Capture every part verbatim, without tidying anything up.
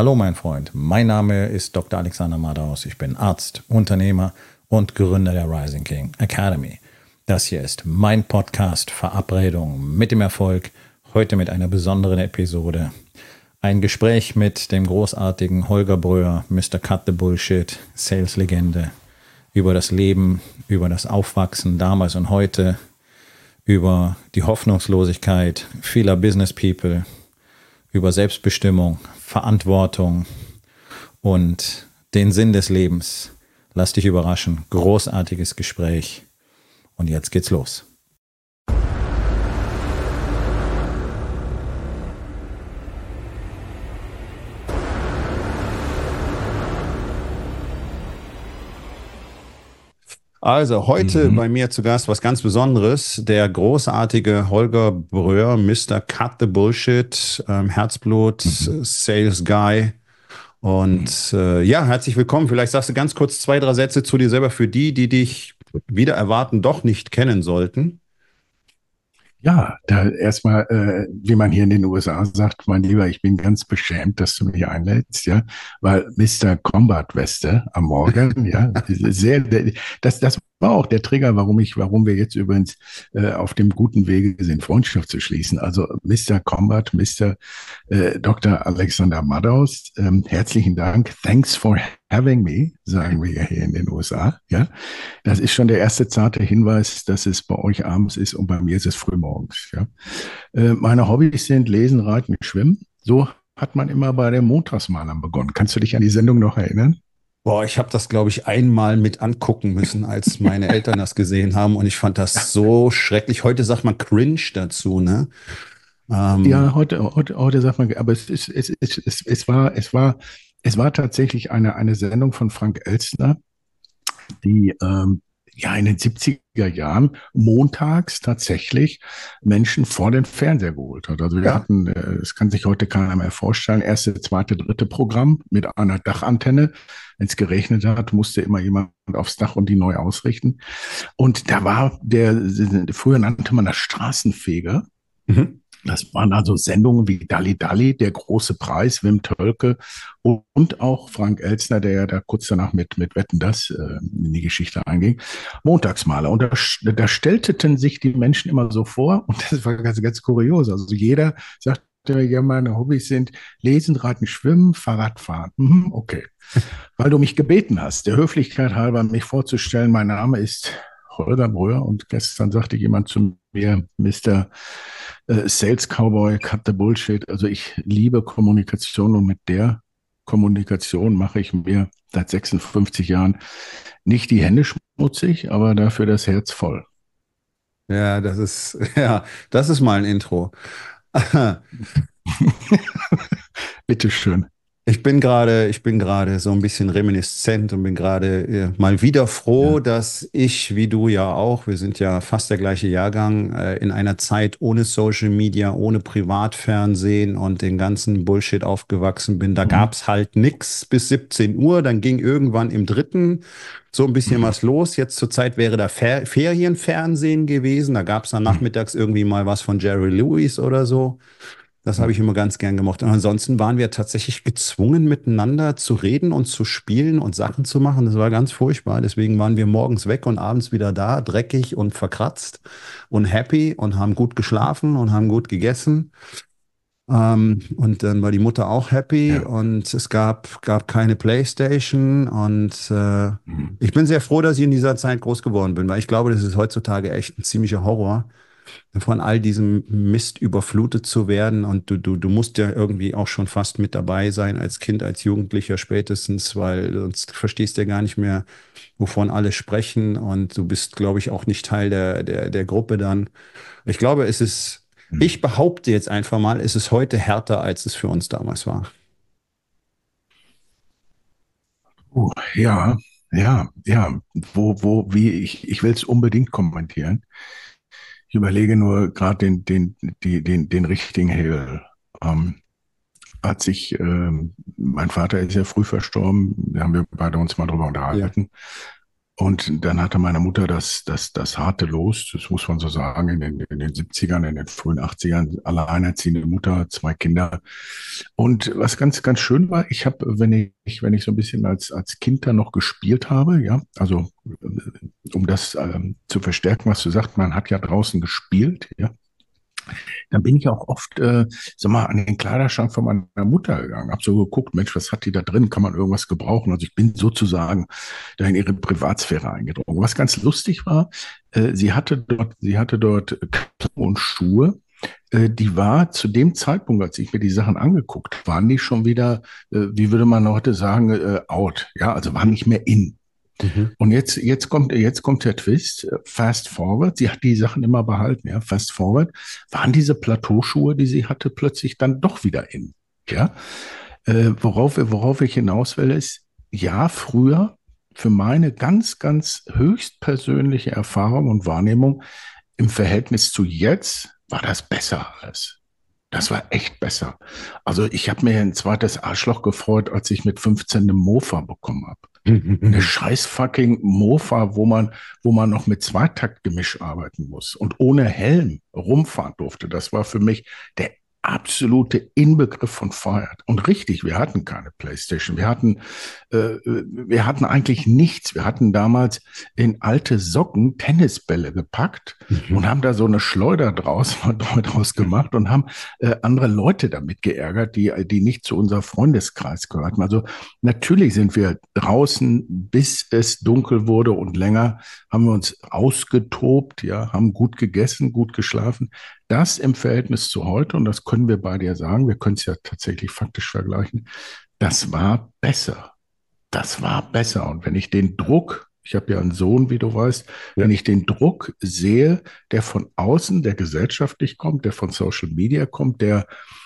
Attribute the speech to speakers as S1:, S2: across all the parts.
S1: Hallo mein Freund, mein Name ist Doktor Alexander Madaus. Ich bin Arzt, Unternehmer und Gründer der Rising King Academy. Das hier ist mein Podcast Verabredung mit dem Erfolg. Heute mit einer besonderen Episode. Ein Gespräch mit dem großartigen Holger Bröhr, Mister Cut the Bullshit, Sales-Legende, über das Leben, über das Aufwachsen damals und heute, über die Hoffnungslosigkeit vieler Business People, über Selbstbestimmung, Verantwortung und den Sinn des Lebens. Lass dich überraschen. Großartiges Gespräch. Und jetzt geht's los. Also heute mhm. bei mir zu Gast was ganz Besonderes, der großartige Holger Bröhr, Mister Cut the Bullshit, ähm, Herzblut, mhm. Sales Guy. Und äh, ja, herzlich willkommen. Vielleicht sagst du ganz kurz zwei, drei Sätze zu dir selber für die, die dich wieder erwarten, doch nicht kennen sollten.
S2: Ja, da erstmal, äh, wie man hier in den U S A sagt, mein Lieber, ich bin ganz beschämt, dass du mich einlädst, ja, weil Mister Combat Weste am Morgen, ja, sehr, das, das war auch der Trigger, warum ich, warum wir jetzt übrigens äh, auf dem guten Wege sind, Freundschaft zu schließen. Also Mister Combat, Mister Äh, Doktor Alexander Madaus, ähm, herzlichen Dank. Thanks for having me, sagen wir ja hier in den U S A, ja. Das ist schon der erste zarte Hinweis, dass es bei euch abends ist und bei mir ist es frühmorgens. Ja. Äh, meine Hobbys sind Lesen, Reiten, Schwimmen. So hat man immer bei den Montagsmalern begonnen. Kannst du dich an die Sendung noch erinnern?
S1: Boah, ich habe das, glaube ich, einmal mit angucken müssen, als meine Eltern das gesehen haben. Und ich fand das so schrecklich. Heute sagt man cringe dazu, ne?
S2: Ähm, ja, heute, heute, heute sagt man, aber es, ist, es, es, es, es, war, es, war, es war tatsächlich eine, eine Sendung von Frank Elstner, die ähm, ja in den siebziger Jahren montags tatsächlich Menschen vor den Fernseher geholt hat. Also wir ja. hatten, äh, das kann sich heute keiner mehr vorstellen, erste, zweite, dritte Programm mit einer Dachantenne. Wenn es geregnet hat, musste immer jemand aufs Dach und die neu ausrichten. Und da war der, früher nannte man das Straßenfeger. Mhm. Das waren also Sendungen wie Dalli Dalli, der große Preis, Wim Tölke und auch Frank Elstner, der ja da kurz danach mit, mit Wetten, das äh, in die Geschichte einging. Montagsmaler. Und da, da stellten sich die Menschen immer so vor, und das war ganz, ganz kurios. Also jeder sagte, ja, meine Hobbys sind Lesen, Reiten, Schwimmen, Fahrradfahren. Mhm, okay. Weil du mich gebeten hast, der Höflichkeit halber, mich vorzustellen, mein Name ist Holger Bröhr und gestern sagte jemand zu mir, Mister Äh, Sales Cowboy, Cut the Bullshit. Also ich liebe Kommunikation und mit der Kommunikation mache ich mir seit sechsundfünfzig Jahren nicht die Hände schmutzig, aber dafür das Herz voll.
S1: Ja, das ist, ja, das ist mal ein Intro.
S2: Bitteschön.
S1: Ich bin gerade, ich bin gerade so ein bisschen reminiszent und bin gerade äh, mal wieder froh, ja. dass ich, wie du ja auch, wir sind ja fast der gleiche Jahrgang, äh, in einer Zeit ohne Social Media, ohne Privatfernsehen und den ganzen Bullshit aufgewachsen bin. Da mhm. gab's halt nix bis siebzehn Uhr, dann ging irgendwann im dritten so ein bisschen mhm. was los. Jetzt zur Zeit wäre da Fer- Ferienfernsehen gewesen. Da gab's dann nachmittags irgendwie mal was von Jerry Lewis oder so. Das habe ich immer ganz gern gemocht. Und ansonsten waren wir tatsächlich gezwungen, miteinander zu reden und zu spielen und Sachen zu machen. Das war ganz furchtbar. Deswegen waren wir morgens weg und abends wieder da, dreckig und verkratzt und happy und haben gut geschlafen und haben gut gegessen. Ähm, und dann war die Mutter auch happy ja. und es gab, gab keine Playstation. Und äh, mhm. ich bin sehr froh, dass ich in dieser Zeit groß geworden bin, weil ich glaube, das ist heutzutage echt ein ziemlicher Horror, von all diesem Mist überflutet zu werden. Und du, du, du musst ja irgendwie auch schon fast mit dabei sein, als Kind, als Jugendlicher spätestens, weil sonst verstehst du ja gar nicht mehr, wovon alle sprechen. Und du bist, glaube ich, auch nicht Teil der, der, der Gruppe dann. Ich glaube, es ist, mhm. ich behaupte jetzt einfach mal, es ist heute härter, als es für uns damals war.
S2: Oh, ja, ja, ja. Wo, wo, wie, ich, ich will es unbedingt kommentieren. Ich überlege nur gerade den, den, den, den, den richtigen Hebel. Ähm, als ich, ähm, mein Vater ist ja früh verstorben, da haben wir beide uns mal drüber unterhalten. Ja. Und dann hatte meine Mutter das, das, das harte Los, das muss man so sagen, in den, in den siebzigern, in den frühen achtzigern, alleinerziehende Mutter, zwei Kinder. Und was ganz, ganz schön war, ich habe, wenn ich, wenn ich so ein bisschen als, als Kind da noch gespielt habe, ja, also äh, um das ähm, zu verstärken, was du sagst, man hat ja draußen gespielt, ja, dann bin ich auch oft, äh, sag mal, an den Kleiderschrank von meiner Mutter gegangen, habe so geguckt, Mensch, was hat die da drin? Kann man irgendwas gebrauchen? Also ich bin sozusagen da in ihre Privatsphäre eingedrungen. Was ganz lustig war, äh, sie hatte dort, sie hatte dort Klamotten und Schuhe. Äh, die war zu dem Zeitpunkt, als ich mir die Sachen angeguckt, waren die schon wieder, äh, wie würde man heute sagen, äh, out. Ja, also waren nicht mehr in.
S1: Mhm.
S2: Und jetzt, jetzt kommt, jetzt kommt der Twist. Fast forward. Sie hat die Sachen immer behalten, ja. Fast forward. Waren diese Plateauschuhe, die sie hatte, plötzlich dann doch wieder in, ja. Äh, worauf, worauf ich hinaus will, ist, ja, früher, für meine ganz, ganz höchstpersönliche Erfahrung und Wahrnehmung im Verhältnis zu jetzt, war das besser alles. Das war echt besser. Also ich habe mir ein zweites Arschloch gefreut, als ich mit fünfzehn eine Mofa bekommen habe. Eine scheiß fucking Mofa, wo man, wo man noch mit Zweitaktgemisch arbeiten muss und ohne Helm rumfahren durfte. Das war für mich der absolute Inbegriff von Freiheit. Und richtig, wir hatten keine PlayStation. Wir hatten, äh, wir hatten eigentlich nichts. Wir hatten damals in alte Socken Tennisbälle gepackt und haben da so eine Schleuder draus, draus gemacht und haben äh, andere Leute damit geärgert, die, die nicht zu unserem Freundeskreis gehörten. Also natürlich sind wir draußen, bis es dunkel wurde und länger, haben wir uns ausgetobt, ja, haben gut gegessen, gut geschlafen. Das im Verhältnis zu heute, und das können wir beide ja sagen, wir können es ja tatsächlich faktisch vergleichen, das war besser. Das war besser. Und wenn ich den Druck, ich habe ja einen Sohn, wie du weißt,
S1: Ja.
S2: wenn ich den Druck sehe, der von außen, der gesellschaftlich kommt, der von Social Media kommt, der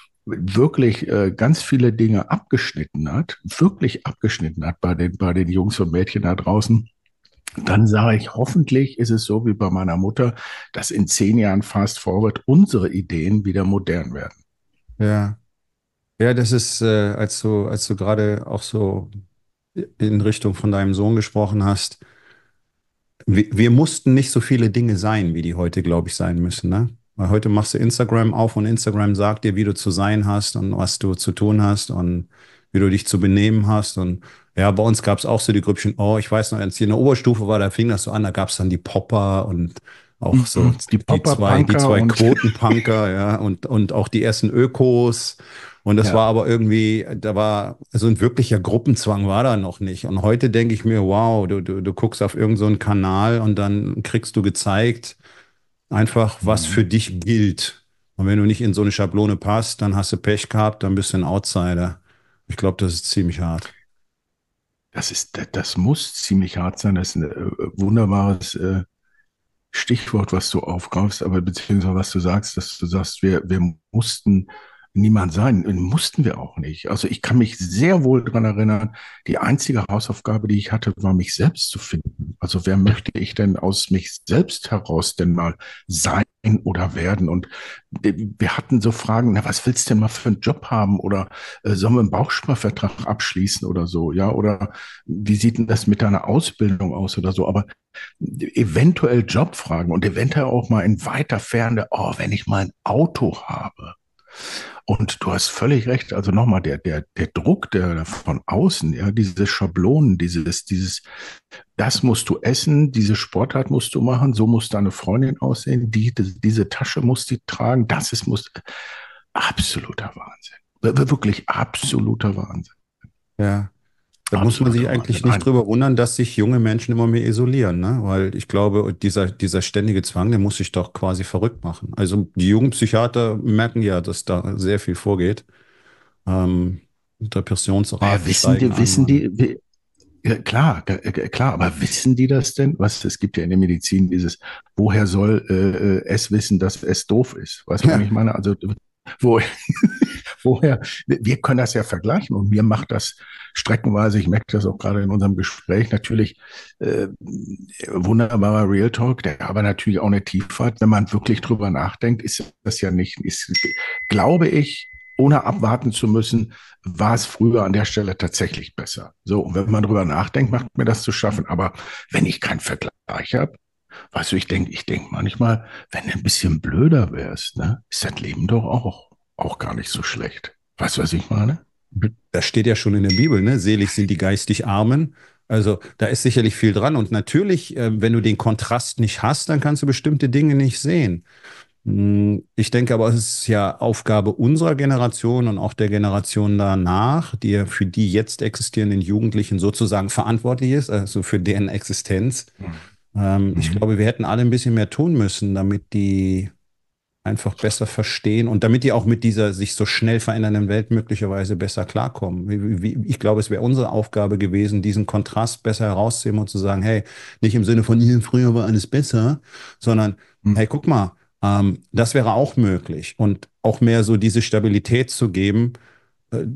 S2: wirklich äh, ganz viele Dinge abgeschnitten hat, wirklich abgeschnitten hat bei den, bei den Jungs und Mädchen da draußen, dann sage ich, hoffentlich ist es so wie bei meiner Mutter, dass in zehn Jahren Fast Forward unsere Ideen wieder modern werden.
S1: Ja. Ja, das ist, äh, als du, als du gerade auch so in Richtung von deinem Sohn gesprochen hast, wir, wir mussten nicht so viele Dinge sein, wie die heute, glaube ich, sein müssen, ne? Weil heute machst du Instagram auf und Instagram sagt dir, wie du zu sein hast und was du zu tun hast und wie du dich zu benehmen hast. Und ja, bei uns gab es auch so die Grüppchen, oh, ich weiß noch, als ich in der Oberstufe war, da fing das so an, da gab es dann die Popper und auch so
S2: Mhm. Die
S1: die zwei, die
S2: Popper-Punker
S1: zwei
S2: und
S1: Quotenpunker, ja, und, und auch die ersten Ökos. Und das war
S2: ja.
S1: aber irgendwie, da war, so ein wirklicher Gruppenzwang war da noch nicht. Und heute denke ich mir, wow, du, du, du guckst auf irgendeinen so einen Kanal und dann kriegst du gezeigt, einfach, was
S2: Mhm.
S1: für dich gilt. Und wenn du nicht in so eine Schablone passt, dann hast du Pech gehabt, dann bist du ein Outsider. Ich glaube, das ist ziemlich hart.
S2: Das ist, das muss ziemlich hart sein. Das ist ein äh, wunderbares äh, Stichwort, was du aufgreifst, aber beziehungsweise was du sagst, dass du sagst, wir, wir mussten niemand sein. Mussten wir auch nicht. Also ich kann mich sehr wohl daran erinnern, die einzige Hausaufgabe, die ich hatte, war, mich selbst zu finden. Also wer möchte ich denn aus mich selbst heraus denn mal sein oder werden? Und wir hatten so Fragen, na, was willst du denn mal für einen Job haben? Oder äh, sollen wir einen Bausparvertrag abschließen oder so? Ja, oder wie sieht denn das mit deiner Ausbildung aus oder so? Aber eventuell Jobfragen und eventuell auch mal in weiter Ferne, oh, wenn ich mal ein Auto habe. Und du hast völlig recht. Also nochmal, der, der, der Druck, der von außen, ja, diese Schablonen, dieses, dieses, das musst du essen, diese Sportart musst du machen, so muss deine Freundin aussehen, die, diese Tasche muss die tragen, das ist, muss, absoluter Wahnsinn. Wirklich absoluter Wahnsinn.
S1: Ja. Da muss man sich
S2: Absoluter
S1: eigentlich
S2: Wahnsinn.
S1: nicht
S2: Ein,
S1: drüber wundern, dass sich junge Menschen immer mehr isolieren, ne? Weil ich glaube, dieser, dieser ständige Zwang, der muss sich doch quasi verrückt machen. Also die Jugendpsychiater merken ja, dass da sehr viel vorgeht. Ähm,
S2: naja,
S1: Depressionsraten
S2: wissen
S1: steigen
S2: die,
S1: an.
S2: wissen
S1: Und,
S2: die, ja, klar, g- g- klar, aber wissen die das denn? Was, es gibt ja in der Medizin dieses, woher soll äh, äh, es wissen, dass es doof ist? Weißt du, was
S1: ja,
S2: ich meine? Also, wo, woher, wir können das ja vergleichen und mir macht das streckenweise, ich merke das auch gerade in unserem Gespräch, natürlich äh, wunderbarer Real Talk, der aber natürlich auch eine Tiefe hat. Wenn man wirklich drüber nachdenkt, ist das ja nicht, ist, glaube ich, ohne abwarten zu müssen, war es früher an der Stelle tatsächlich besser. So, und wenn man drüber nachdenkt, macht mir das zu schaffen. Aber wenn ich keinen Vergleich habe, weißt du, ich denke, ich denke manchmal, wenn du ein bisschen blöder wärst, ne, ist das Leben doch auch, auch gar nicht so schlecht. Weißt du, was ich meine?
S1: Das steht ja schon in der Bibel, ne? Selig sind die geistig Armen. Also da ist sicherlich viel dran. Und natürlich, äh, wenn du den Kontrast nicht hast, dann kannst du bestimmte Dinge nicht sehen. Hm, Ich denke aber, es ist ja Aufgabe unserer Generation und auch der Generation danach, die ja für die jetzt existierenden Jugendlichen sozusagen verantwortlich ist, also für deren Existenz. Ähm, ich
S2: Mhm.
S1: glaube, wir hätten alle ein bisschen mehr tun müssen, damit die einfach besser verstehen und damit die auch mit dieser sich so schnell verändernden Welt möglicherweise besser klarkommen. Wie, wie, ich glaube, es wäre unsere Aufgabe gewesen, diesen Kontrast besser herauszuheben und zu sagen, hey, nicht im Sinne von, hier, früher war alles besser, sondern,
S2: Mhm.
S1: hey, guck mal, ähm, das wäre auch möglich und auch mehr so diese Stabilität zu geben. Äh,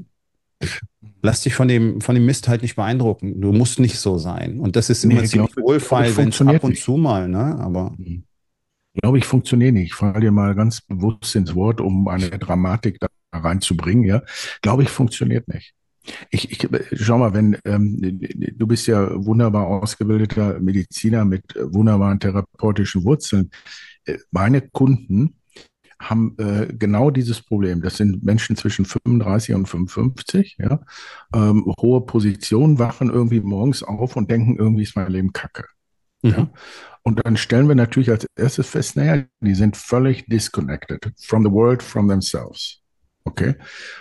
S1: Lass dich von dem, von dem Mist halt nicht beeindrucken. Du musst nicht so sein. Und das ist immer
S2: Nee,
S1: ziemlich
S2: glaube glaub ich,
S1: wohlfeil, wenn es ab
S2: funktioniert
S1: und
S2: nicht.
S1: zu mal, ne? Aber
S2: Mhm. Glaube ich, funktioniert nicht. Ich falle dir mal ganz bewusst ins Wort, um eine Dramatik da reinzubringen, ja. Glaube ich, funktioniert nicht. Ich, ich schau mal, wenn ähm, du bist ja wunderbar ausgebildeter Mediziner mit äh, wunderbaren therapeutischen Wurzeln. Äh, meine Kunden haben äh, genau dieses Problem. Das sind Menschen zwischen fünfunddreißig und fünfundfünfzig, ja, ähm, hohe Positionen, wachen irgendwie morgens auf und denken, irgendwie ist mein Leben Kacke. Ja?
S1: mhm,
S2: Und dann stellen wir natürlich als erstes fest, naja, die sind völlig disconnected from the world, from themselves. Okay?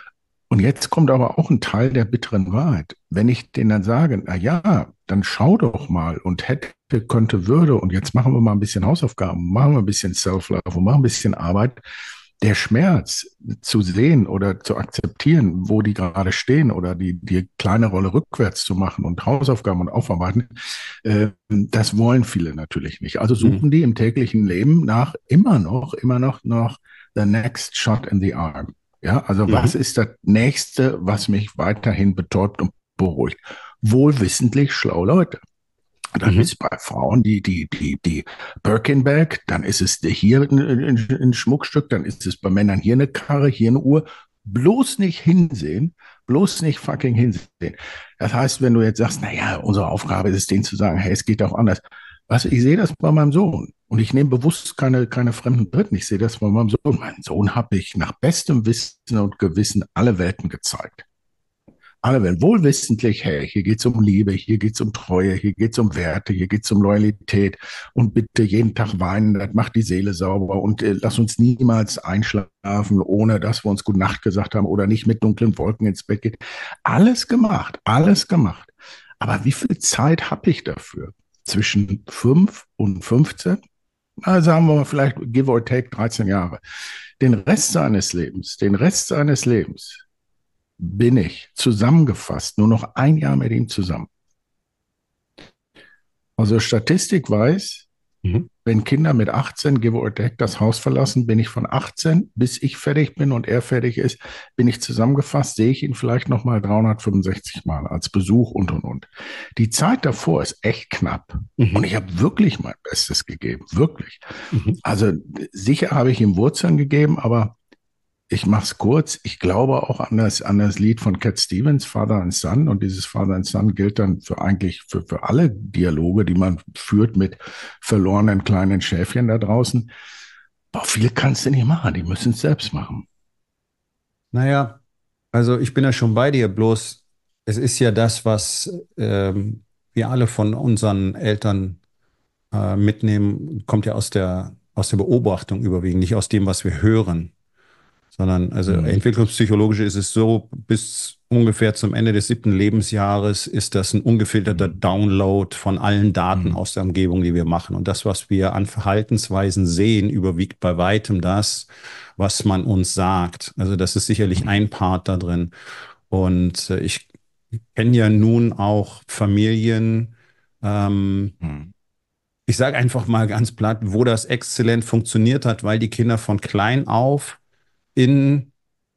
S2: Und jetzt kommt aber auch ein Teil der bitteren Wahrheit. Wenn ich denen dann sage, na ja, dann schau doch mal und hätte, könnte, würde und jetzt machen wir mal ein bisschen Hausaufgaben, machen wir ein bisschen Self-Love und machen ein bisschen Arbeit. Der Schmerz zu sehen oder zu akzeptieren, wo die gerade stehen oder die, die kleine Rolle rückwärts zu machen und Hausaufgaben und aufarbeiten, äh, das wollen viele natürlich nicht. Also
S1: mhm,
S2: suchen die im täglichen Leben nach immer noch, immer noch nach the next shot in the arm. Ja, also was
S1: mhm,
S2: ist das Nächste, was mich weiterhin betäubt und beruhigt? Wohlwissentlich schlaue Leute. Das
S1: mhm,
S2: ist bei Frauen die, die, die, die Birkin-Bag, dann ist es hier ein, ein, ein Schmuckstück, dann ist es bei Männern hier eine Karre, hier eine Uhr. Bloß nicht hinsehen, bloß nicht fucking hinsehen. Das heißt, wenn du jetzt sagst, naja, unsere Aufgabe ist es, denen zu sagen, hey, es geht auch anders. Was, ich sehe das bei meinem Sohn. Und ich nehme bewusst keine, keine fremden Dritten. Ich sehe das bei meinem Sohn. Meinen Sohn habe ich nach bestem Wissen und Gewissen alle Welten gezeigt. Alle werden wohlwissentlich, hey, hier geht es um Liebe, hier geht es um Treue, hier geht es um Werte, hier geht es um Loyalität und bitte jeden Tag weinen, das macht die Seele sauber und äh, lass uns niemals einschlafen, ohne dass wir uns Gute Nacht gesagt haben oder nicht mit dunklen Wolken ins Bett geht. Alles gemacht, alles gemacht. Aber wie viel Zeit habe ich dafür? Zwischen fünf und fünfzehn? Na, sagen wir mal vielleicht give or take dreizehn Jahre. Den Rest seines Lebens, den Rest seines Lebens bin ich zusammengefasst nur noch ein Jahr mit ihm zusammen. Also Statistik weiß,
S1: mhm.
S2: wenn Kinder mit achtzehn, give or take, das Haus verlassen, bin ich von achtzehn, bis ich fertig bin und er fertig ist, bin ich zusammengefasst, sehe ich ihn vielleicht nochmal dreihundertfünfundsechzig Mal als Besuch und, und, und. Die Zeit davor ist echt knapp. Und
S1: Mhm.
S2: ich habe wirklich mein Bestes gegeben, wirklich.
S1: Mhm.
S2: Also sicher habe ich ihm Wurzeln gegeben, aber ich mache es kurz. Ich glaube auch an das, an das Lied von Cat Stevens, Father and Son. Und dieses Father and Son gilt dann für eigentlich für, für alle Dialoge, die man führt mit verlorenen kleinen Schäfchen da draußen. Boah, viel kannst du nicht machen. Die müssen es selbst machen.
S1: Naja, also ich bin ja schon bei dir, bloß es ist ja das, was ähm, wir alle von unseren Eltern äh, mitnehmen, kommt ja aus der, aus der Beobachtung überwiegend, nicht aus dem, was wir hören. Sondern, also
S2: Mhm.
S1: entwicklungspsychologisch ist es so, bis ungefähr zum Ende des siebten Lebensjahres ist das ein ungefilterter
S2: Mhm.
S1: Download von allen Daten
S2: Mhm.
S1: aus der Umgebung, die wir machen. Und das, was wir an Verhaltensweisen sehen, überwiegt bei weitem das, was man uns sagt. Also das ist sicherlich
S2: Mhm.
S1: ein Part da drin. Und äh, ich kenne ja nun auch Familien, ähm,
S2: Mhm.
S1: ich sage einfach mal ganz platt, wo das exzellent funktioniert hat, weil die Kinder von klein auf in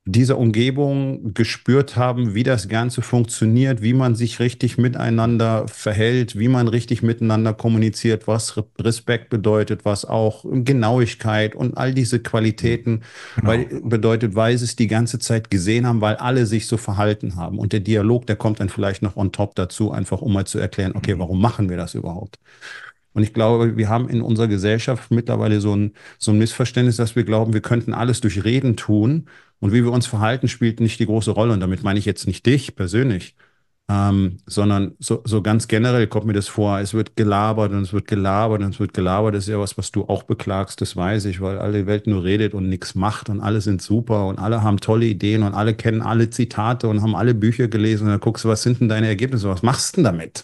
S1: dieser Umgebung gespürt haben, wie das Ganze funktioniert, wie man sich richtig miteinander verhält, wie man richtig miteinander kommuniziert, was Re- Respekt bedeutet, was auch Genauigkeit und all diese
S2: Mhm.
S1: Qualitäten weil,
S2: Genau.
S1: bedeutet, weil sie es die ganze Zeit gesehen haben, weil alle sich so verhalten haben. Und der Dialog, der kommt dann vielleicht noch on top dazu, einfach um mal zu erklären, okay,
S2: Mhm.
S1: warum machen wir das überhaupt? Und ich glaube, wir haben in unserer Gesellschaft mittlerweile so ein, so ein Missverständnis, dass wir glauben, wir könnten alles durch Reden tun. Und wie wir uns verhalten, spielt nicht die große Rolle. Und damit meine ich jetzt nicht dich persönlich, ähm, sondern so, so ganz generell kommt mir das vor, es wird gelabert und es wird gelabert und es wird gelabert. Das ist ja was, was du auch beklagst, das weiß ich, weil alle Welt nur redet und nichts macht und alle sind super und alle haben tolle Ideen und alle kennen alle Zitate und haben alle Bücher gelesen. Und dann guckst du, was sind denn deine Ergebnisse? Was machst du denn damit?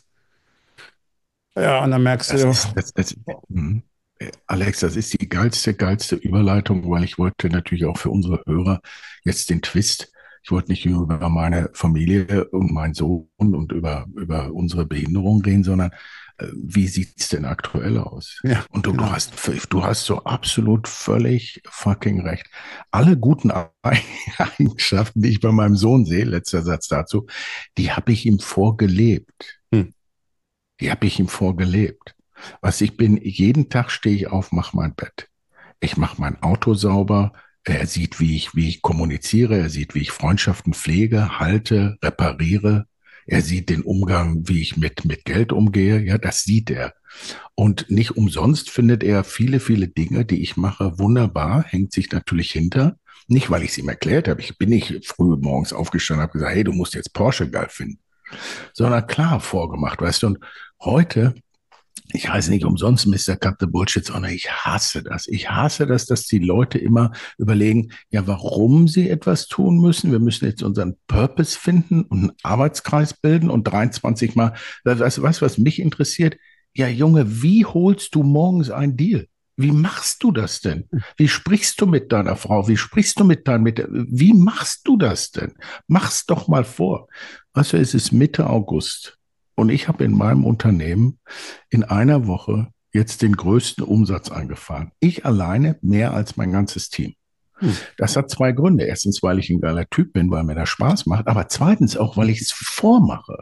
S1: Ja, und dann merkst
S2: Das
S1: du,
S2: ist, das, das, mhm. Äh, Alex, das ist die geilste, geilste Überleitung, weil ich wollte natürlich auch für unsere Hörer jetzt den Twist. Ich wollte nicht nur über meine Familie und meinen Sohn und über, über unsere Behinderung reden, sondern äh, wie sieht's denn aktuell aus?
S1: ja,
S2: Und du, du
S1: genau.
S2: hast, du hast so absolut völlig fucking recht. Alle guten Eigenschaften, die ich bei meinem Sohn sehe, letzter Satz dazu, die habe ich ihm vorgelebt.
S1: Hm.
S2: Die habe ich ihm vorgelebt. Was ich bin, jeden Tag stehe ich auf, mache mein Bett. Ich mache mein Auto sauber. Er sieht, wie ich, wie ich kommuniziere. Er sieht, wie ich Freundschaften pflege, halte, repariere. Er sieht den Umgang, wie ich mit, mit Geld umgehe. Ja, das sieht er. Und nicht umsonst findet er viele, viele Dinge, die ich mache, wunderbar, hängt sich natürlich hinter. Nicht, weil ich es ihm erklärt habe. Ich bin nicht früh morgens aufgestanden und habe gesagt, hey, du musst jetzt Porsche geil finden, sondern klar vorgemacht, weißt du. Und heute, ich heiße nicht umsonst Mister Cut the Bullshit, sondern ich hasse das. Ich hasse das, dass die Leute immer überlegen, ja, warum sie etwas tun müssen. Wir müssen jetzt unseren Purpose finden und einen Arbeitskreis bilden und dreiundzwanzig Mal, weißt du was, was mich interessiert? Ja, Junge, wie holst du morgens einen Deal? Wie machst du das denn? Wie sprichst du mit deiner Frau? Wie sprichst du mit deinem, mit, wie machst du das denn? Mach's doch mal vor. Weißt du, es ist Mitte August und ich habe in meinem Unternehmen in einer Woche jetzt den größten Umsatz eingefahren. Ich alleine mehr als mein ganzes Team.
S1: Hm.
S2: Das hat zwei Gründe. Erstens, weil ich ein geiler Typ bin, weil mir das Spaß macht, aber zweitens auch, weil ich es vormache.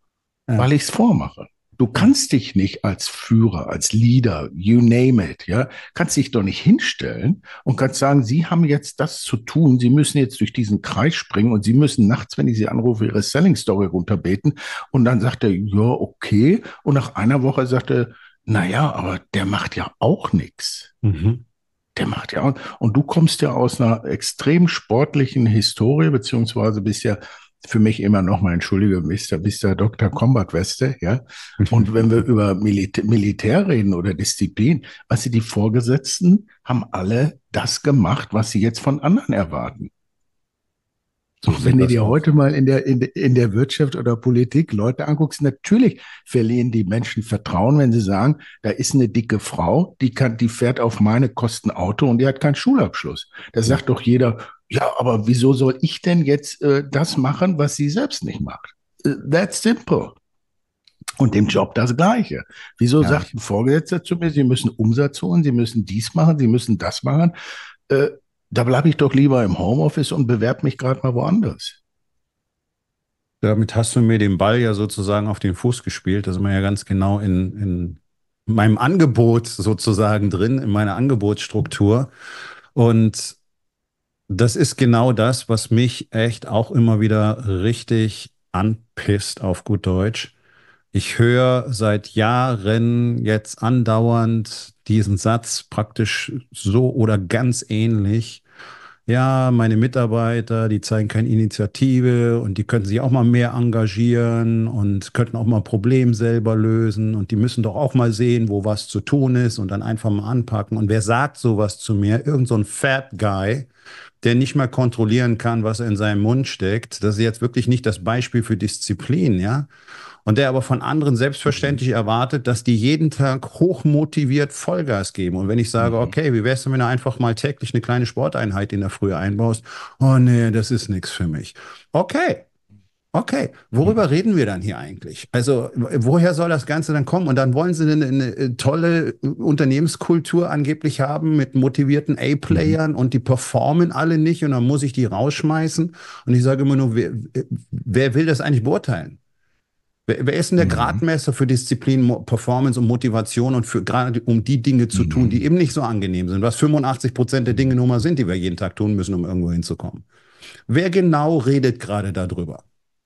S1: Ja.
S2: Weil ich es vormache. Du kannst dich nicht als Führer, als Leader, you name it, ja, kannst dich doch nicht hinstellen und kannst sagen, Sie haben jetzt das zu tun, Sie müssen jetzt durch diesen Kreis springen und Sie müssen nachts, wenn ich Sie anrufe, Ihre Selling Story runterbeten. Und dann sagt er, ja, okay. Und nach einer Woche sagt er, naja, aber der macht ja auch nichts.
S1: Mhm.
S2: Der macht ja auch. Und du kommst ja aus einer extrem sportlichen Historie, beziehungsweise bist ja für mich immer noch mal, entschuldige, Mister Mister Doktor Combat Weste, ja. Und wenn wir über Militär, Militär reden oder Disziplin, was sie die Vorgesetzten haben alle das gemacht, was sie jetzt von anderen erwarten. So,
S1: So
S2: wenn
S1: sieht
S2: du
S1: das
S2: dir
S1: aus.
S2: heute mal in der, in, der- in der Wirtschaft oder Politik Leute anguckst, natürlich verlieren die Menschen Vertrauen, wenn sie sagen, da ist eine dicke Frau, die kann, die fährt auf meine Kosten Auto und die hat keinen Schulabschluss. Da
S1: Hm.
S2: sagt doch jeder, ja, aber wieso soll ich denn jetzt äh, das machen, was sie selbst nicht macht? Äh, That's simple. Und dem Job das Gleiche. Wieso
S1: Ja.
S2: sagt ein Vorgesetzter zu mir, Sie müssen Umsatz holen, Sie müssen dies machen, Sie müssen das machen? Äh, Da bleibe ich doch lieber im Homeoffice und bewerbe mich gerade mal woanders.
S1: Damit hast du mir den Ball ja sozusagen auf den Fuß gespielt. Da sind wir ja ganz genau in, in meinem Angebot sozusagen drin, in meiner Angebotsstruktur. Und das ist genau das, was mich echt auch immer wieder richtig anpisst, auf gut Deutsch. Ich höre seit Jahren jetzt andauernd diesen Satz praktisch so oder ganz ähnlich. Ja, meine Mitarbeiter, die zeigen keine Initiative und die könnten sich auch mal mehr engagieren und könnten auch mal ein Problem selber lösen und die müssen doch auch mal sehen, wo was zu tun ist und dann einfach mal anpacken. Und wer sagt sowas zu mir? Irgend so ein Fat Guy, der nicht mal kontrollieren kann, was er in seinem Mund steckt. Das ist jetzt wirklich nicht das Beispiel für Disziplin, ja? Und der aber von anderen
S2: Mhm.
S1: selbstverständlich erwartet, dass die jeden Tag hochmotiviert Vollgas geben. Und wenn ich sage,
S2: Mhm.
S1: okay, wie wär's denn, wenn du einfach mal täglich eine kleine Sporteinheit in der Früh einbaust? Oh nee, das ist nichts für mich. Okay, Okay, worüber reden wir dann hier eigentlich? Also, woher soll das Ganze dann kommen? Und dann wollen sie eine, eine tolle Unternehmenskultur angeblich haben mit motivierten
S2: Mhm.
S1: A-Playern und die performen alle nicht und dann muss ich die rausschmeißen. Und ich sage immer nur, wer, wer will das eigentlich beurteilen? Wer, wer ist denn der
S2: Mhm.
S1: Gradmesser für Disziplin, Mo- Performance und Motivation und für gerade um die Dinge zu tun, die
S2: Mhm.
S1: eben nicht so angenehm sind, was fünfundachtzig Prozent der Dinge
S2: Mhm.
S1: nun mal sind, die wir jeden Tag tun müssen, um irgendwo hinzukommen? Wer genau redet gerade darüber?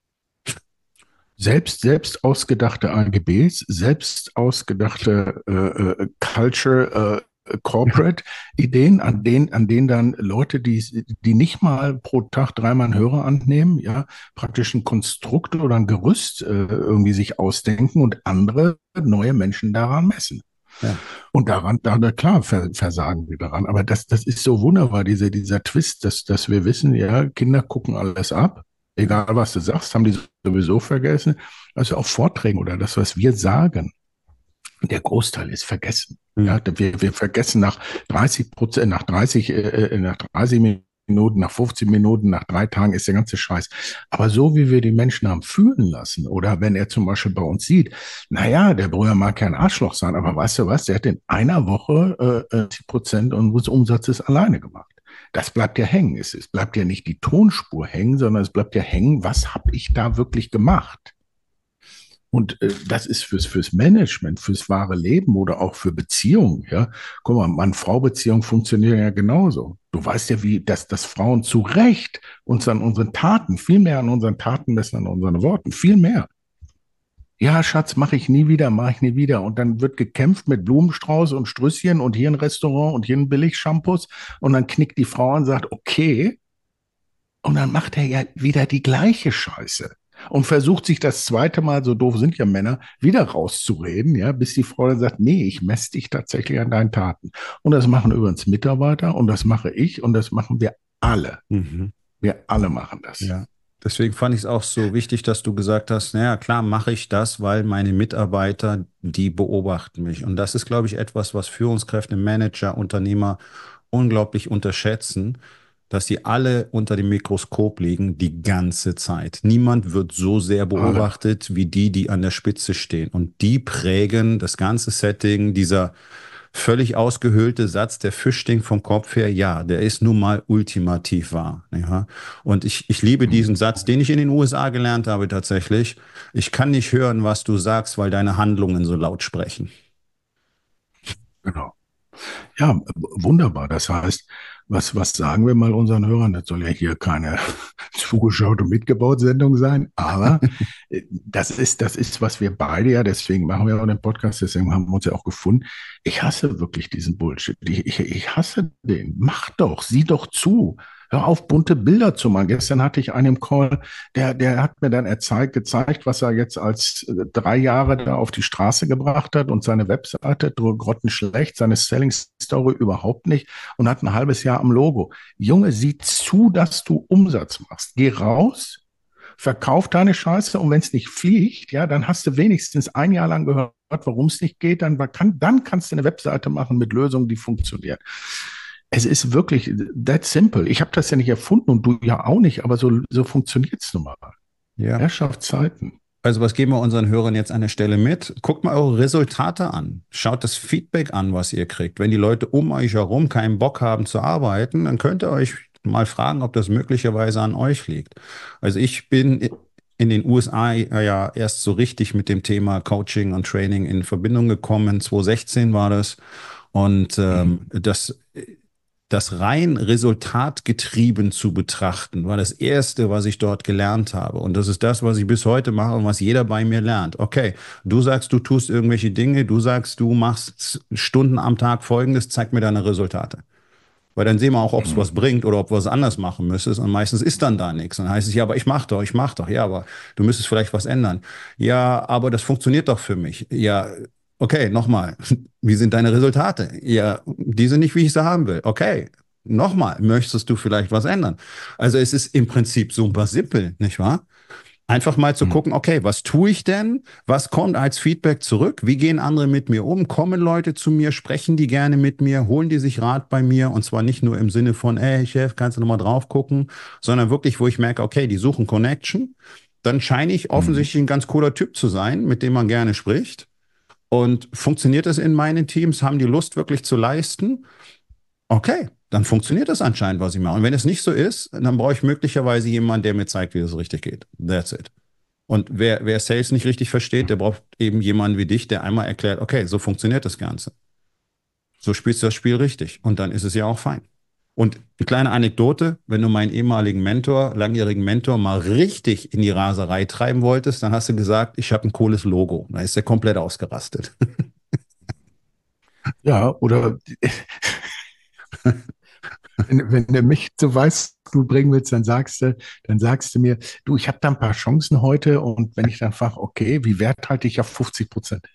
S2: Selbst, selbst ausgedachte A G Bs, selbst ausgedachte äh, äh, Culture, äh, Corporate-Ideen, an denen, an denen dann Leute, die, die nicht mal pro Tag dreimal einen Hörer annehmen, ja, praktisch ein Konstrukt oder ein Gerüst äh, irgendwie sich ausdenken und andere neue Menschen daran messen.
S1: Ja.
S2: Und daran, da, klar, versagen wir daran. Aber das, das ist so wunderbar, diese, dieser Twist, dass, dass wir wissen, ja, Kinder gucken alles ab. Egal, was du sagst, haben die sowieso vergessen. Also auch Vorträgen oder das, was wir sagen, der Großteil ist vergessen.
S1: Hm.
S2: Ja, wir, wir vergessen nach dreißig Prozent, nach dreißig, äh, nach dreißig Minuten, nach fünfzehn Minuten, nach drei Tagen ist der ganze Scheiß. Aber so wie wir die Menschen haben fühlen lassen, oder wenn er zum Beispiel bei uns sieht, naja, der Brüder mag kein Arschloch sein, aber weißt du was, der hat in einer Woche äh, zwanzig Prozent unseres Umsatzes alleine gemacht. Das bleibt ja hängen. Es, es bleibt ja nicht die Tonspur hängen, sondern es bleibt ja hängen, was habe ich da wirklich gemacht? Und äh, das ist fürs, fürs Management, fürs wahre Leben oder auch für Beziehungen. Ja, guck mal, Mann-Frau-Beziehungen funktionieren ja genauso. Du weißt ja, wie, dass, dass Frauen zu Recht uns an unseren Taten, viel mehr an unseren Taten messen, an unseren Worten, viel mehr. Ja, Schatz, mache ich nie wieder, mache ich nie wieder. Und dann wird gekämpft mit Blumenstrauß und Strüsschen und hier ein Restaurant und hier ein Billig-Shampoos. Und dann knickt die Frau und sagt, okay. Und dann macht er ja wieder die gleiche Scheiße und versucht sich das zweite Mal, so doof sind ja Männer, wieder rauszureden, ja, bis die Frau dann sagt, nee, ich messe dich tatsächlich an deinen Taten. Und das machen übrigens Mitarbeiter und das mache ich und das machen wir alle.
S1: Mhm.
S2: Wir alle machen das.
S1: Ja. Deswegen fand ich es auch so wichtig, dass du gesagt hast, naja, klar mache ich das, weil meine Mitarbeiter, die beobachten mich. Und das ist, glaube ich, etwas, was Führungskräfte, Manager, Unternehmer unglaublich unterschätzen, dass sie alle unter dem Mikroskop liegen die ganze Zeit. Niemand wird so sehr
S2: Alle.
S1: beobachtet wie die, die an der Spitze stehen. Und die prägen das ganze Setting, dieser völlig ausgehöhlte Satz, der Fisch stinkt vom Kopf her, ja, der ist nun mal ultimativ wahr. Ja. Und ich, ich liebe diesen Satz, den ich in den U S A gelernt habe tatsächlich. Ich kann nicht hören, was du sagst, weil deine Handlungen so laut sprechen.
S2: Genau. Ja, wunderbar. Das heißt, was, was sagen wir mal unseren Hörern? Das soll ja hier keine zugeschaute Mitgebaut-Sendung sein, aber äh, das ist, das ist, was wir beide ja, deswegen machen wir auch den Podcast, deswegen haben wir uns ja auch gefunden. Ich hasse wirklich diesen Bullshit. Ich, ich, ich hasse den. Mach doch, sieh doch zu. Hör auf, bunte Bilder zu machen. Gestern hatte ich einen im Call, der, der hat mir dann erzeigt, gezeigt, was er jetzt als äh, drei Jahre da auf die Straße gebracht hat und seine Webseite grottenschlecht, seine Selling Story überhaupt nicht und hat ein halbes Jahr am Logo. Junge, sieh zu, dass du Umsatz machst. Geh raus, verkauf deine Scheiße und wenn es nicht fliegt, ja, dann hast du wenigstens ein Jahr lang gehört, warum es nicht geht, dann, kann, dann kannst du eine Webseite machen mit Lösungen, die funktionieren. Es ist wirklich that simple. Ich habe das ja nicht erfunden und du ja auch nicht, aber so, so funktioniert es nun mal.
S1: Ja.
S2: Herrschaftszeiten.
S1: Also was geben wir unseren Hörern jetzt an der Stelle mit? Guckt mal eure Resultate an. Schaut das Feedback an, was ihr kriegt. Wenn die Leute um euch herum keinen Bock haben zu arbeiten, dann könnt ihr euch mal fragen, ob das möglicherweise an euch liegt. Also ich bin in den U S A ja erst so richtig mit dem Thema Coaching und Training in Verbindung gekommen. zwanzig sechzehn war das. Und
S2: Mhm.
S1: ähm, das das rein resultatgetrieben zu betrachten, war das Erste, was ich dort gelernt habe. Und das ist das, was ich bis heute mache und was jeder bei mir lernt. Okay, du sagst, du tust irgendwelche Dinge, du sagst, du machst Stunden am Tag Folgendes, zeig mir deine Resultate. Weil dann sehen wir auch, ob es was
S2: Mhm.
S1: bringt oder ob wir was anders machen müsstest. Und meistens ist dann da nichts. Dann heißt es, ja, aber ich mach doch, ich mach doch. Ja, aber du müsstest vielleicht was ändern. Ja, aber das funktioniert doch für mich. Ja, okay, nochmal. Wie sind deine Resultate? Ja, die sind nicht, wie ich sie haben will. Okay, nochmal. Möchtest du vielleicht was ändern? Also es ist im Prinzip super simpel, nicht wahr? Einfach mal zu
S2: Mhm.
S1: gucken, okay, was tue ich denn? Was kommt als Feedback zurück? Wie gehen andere mit mir um? Kommen Leute zu mir? Sprechen die gerne mit mir? Holen die sich Rat bei mir? Und zwar nicht nur im Sinne von, ey, Chef, kannst du nochmal drauf gucken, sondern wirklich, wo ich merke, okay, die suchen Connection. dann scheine ich offensichtlich ein ganz cooler Typ zu sein, mit dem man gerne spricht. Und funktioniert das in meinen Teams? Haben die Lust wirklich zu leisten? Okay, dann funktioniert das anscheinend, was ich mache. Und wenn es nicht so ist, dann brauche ich möglicherweise jemanden, der mir zeigt, wie es richtig geht. That's it. Und wer, wer Sales nicht richtig versteht, der braucht eben jemanden wie dich, der einmal erklärt, okay, so funktioniert das Ganze. So spielst du das Spiel richtig. Und dann ist es ja auch fein. Und eine kleine Anekdote, wenn du meinen ehemaligen Mentor, langjährigen Mentor, mal richtig in die Raserei treiben wolltest, dann hast du gesagt, ich habe ein cooles Logo. Da ist er komplett ausgerastet.
S2: Ja, oder wenn, wenn du mich zu Weißglut bringen willst, dann sagst du, dann sagst du mir, du, ich habe da ein paar Chancen heute und wenn ich dann frage, okay, wie wert halte ich auf fünfzig Prozent?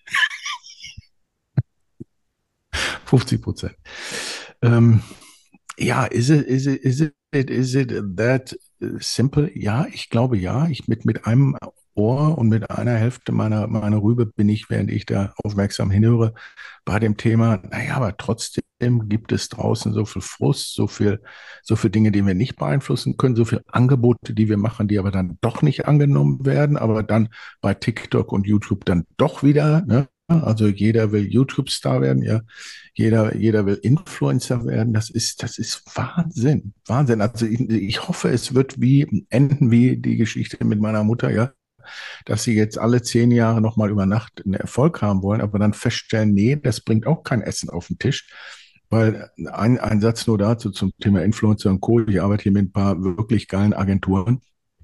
S2: fünfzig Prozent. Ähm, ja, is it, is it, is it, is it that simple? Ja, ich glaube ja. Ich mit, mit einem Ohr und mit einer Hälfte meiner, meiner Rübe bin ich, während ich da aufmerksam hinhöre, bei dem Thema, naja, aber trotzdem gibt es draußen so viel Frust, so viel, so viel Dinge, die wir nicht beeinflussen können, so viele Angebote, die wir machen, die aber dann doch nicht angenommen werden, aber dann bei TikTok und YouTube dann doch wieder, ne? Also jeder will YouTube-Star werden, ja. Jeder, jeder will Influencer werden. Das ist, das ist Wahnsinn. Wahnsinn. Also ich, ich hoffe, es wird wie enden wie die Geschichte mit meiner Mutter, ja, dass sie jetzt alle zehn Jahre nochmal über Nacht einen Erfolg haben wollen, aber dann feststellen, nee, das bringt auch kein Essen auf den Tisch. Weil ein, ein Satz nur dazu zum Thema Influencer und Co. Ich arbeite hier mit ein paar wirklich geilen Agenturen.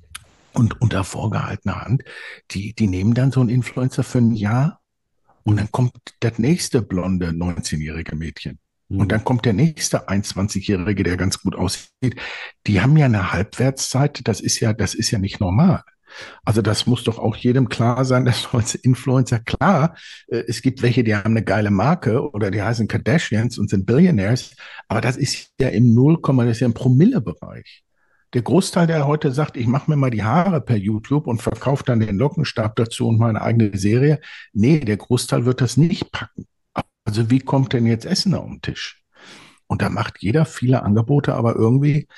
S2: Und unter vorgehaltener Hand, die, die nehmen dann so einen Influencer für ein Jahr. Und dann kommt das nächste blonde neunzehnjährige Mädchen. Mhm. Und dann kommt der nächste einundzwanzigjährige, der ganz gut aussieht. Die haben ja eine Halbwertszeit. Das ist ja, das ist ja nicht normal. Also das muss doch auch jedem klar sein, dass als Influencer klar, äh, es gibt welche, die haben eine geile Marke oder die heißen Kardashians und sind Billionaires. Aber das ist ja im Null, das ist ja im Promille-Bereich. Der Großteil, der heute sagt, ich mache mir mal die Haare per YouTube und verkaufe dann den Lockenstab dazu und meine eigene Serie. Nee, der Großteil wird das nicht packen. Also wie kommt denn jetzt Essen auf den Tisch? Und da macht jeder viele Angebote, aber irgendwie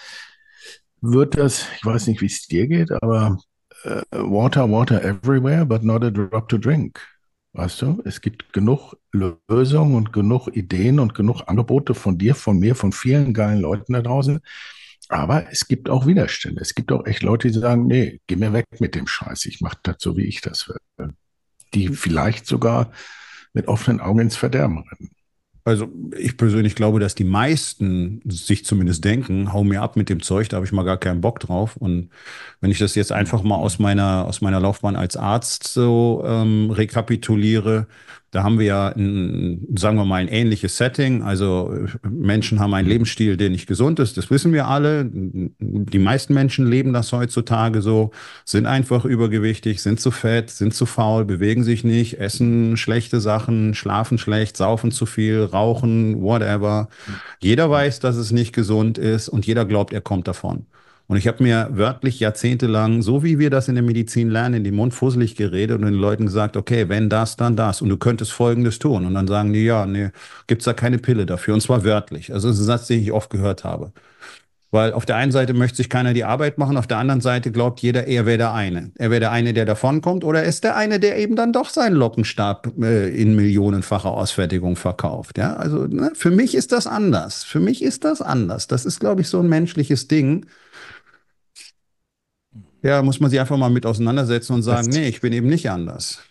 S2: wird das, ich weiß nicht, wie es dir geht, aber äh, Water, Water everywhere, but not a drop to drink. Weißt du, es gibt genug Lösungen und genug Ideen und genug Angebote von dir, von mir, von vielen geilen Leuten da draußen. Aber es gibt auch Widerstände. Es gibt auch echt Leute, die sagen, nee, geh mir weg mit dem Scheiß. Ich mache das so, wie ich das will. Die vielleicht sogar mit offenen Augen ins Verderben rennen.
S1: Also ich persönlich glaube, dass die meisten sich zumindest denken, hau mir ab mit dem Zeug, da habe ich mal gar keinen Bock drauf. Und wenn ich das jetzt einfach mal aus meiner, aus meiner Laufbahn als Arzt so ähm, rekapituliere, da haben wir ja, ein, sagen wir mal, ein ähnliches Setting. Also Menschen haben einen Lebensstil, der nicht gesund ist. Das wissen wir alle. Die meisten Menschen leben das heutzutage so, sind einfach übergewichtig, sind zu fett, sind zu faul, bewegen sich nicht, essen schlechte Sachen, schlafen schlecht, saufen zu viel, rauchen, whatever. Jeder weiß, dass es nicht gesund ist und jeder glaubt, er kommt davon. Und ich habe mir wörtlich jahrzehntelang, so wie wir das in der Medizin lernen, in den Mund fusselig geredet und den Leuten gesagt, okay, wenn das, dann das. Und du könntest Folgendes tun. Und dann sagen die, ja, nee, gibt's da keine Pille dafür. Und zwar wörtlich. Also das ist ein Satz, den ich oft gehört habe. Weil auf der einen Seite möchte sich keiner die Arbeit machen, auf der anderen Seite glaubt jeder, er wäre der eine. Er wäre der eine, der davonkommt, oder ist der eine, der eben dann doch seinen Lockenstab äh, in millionenfacher Ausfertigung verkauft. Ja, also ne, für mich ist das anders. Für mich ist das anders. Das ist, glaube ich, so ein menschliches Ding. Ja, muss man sich einfach mal mit auseinandersetzen und sagen, nee, ich bin eben nicht anders.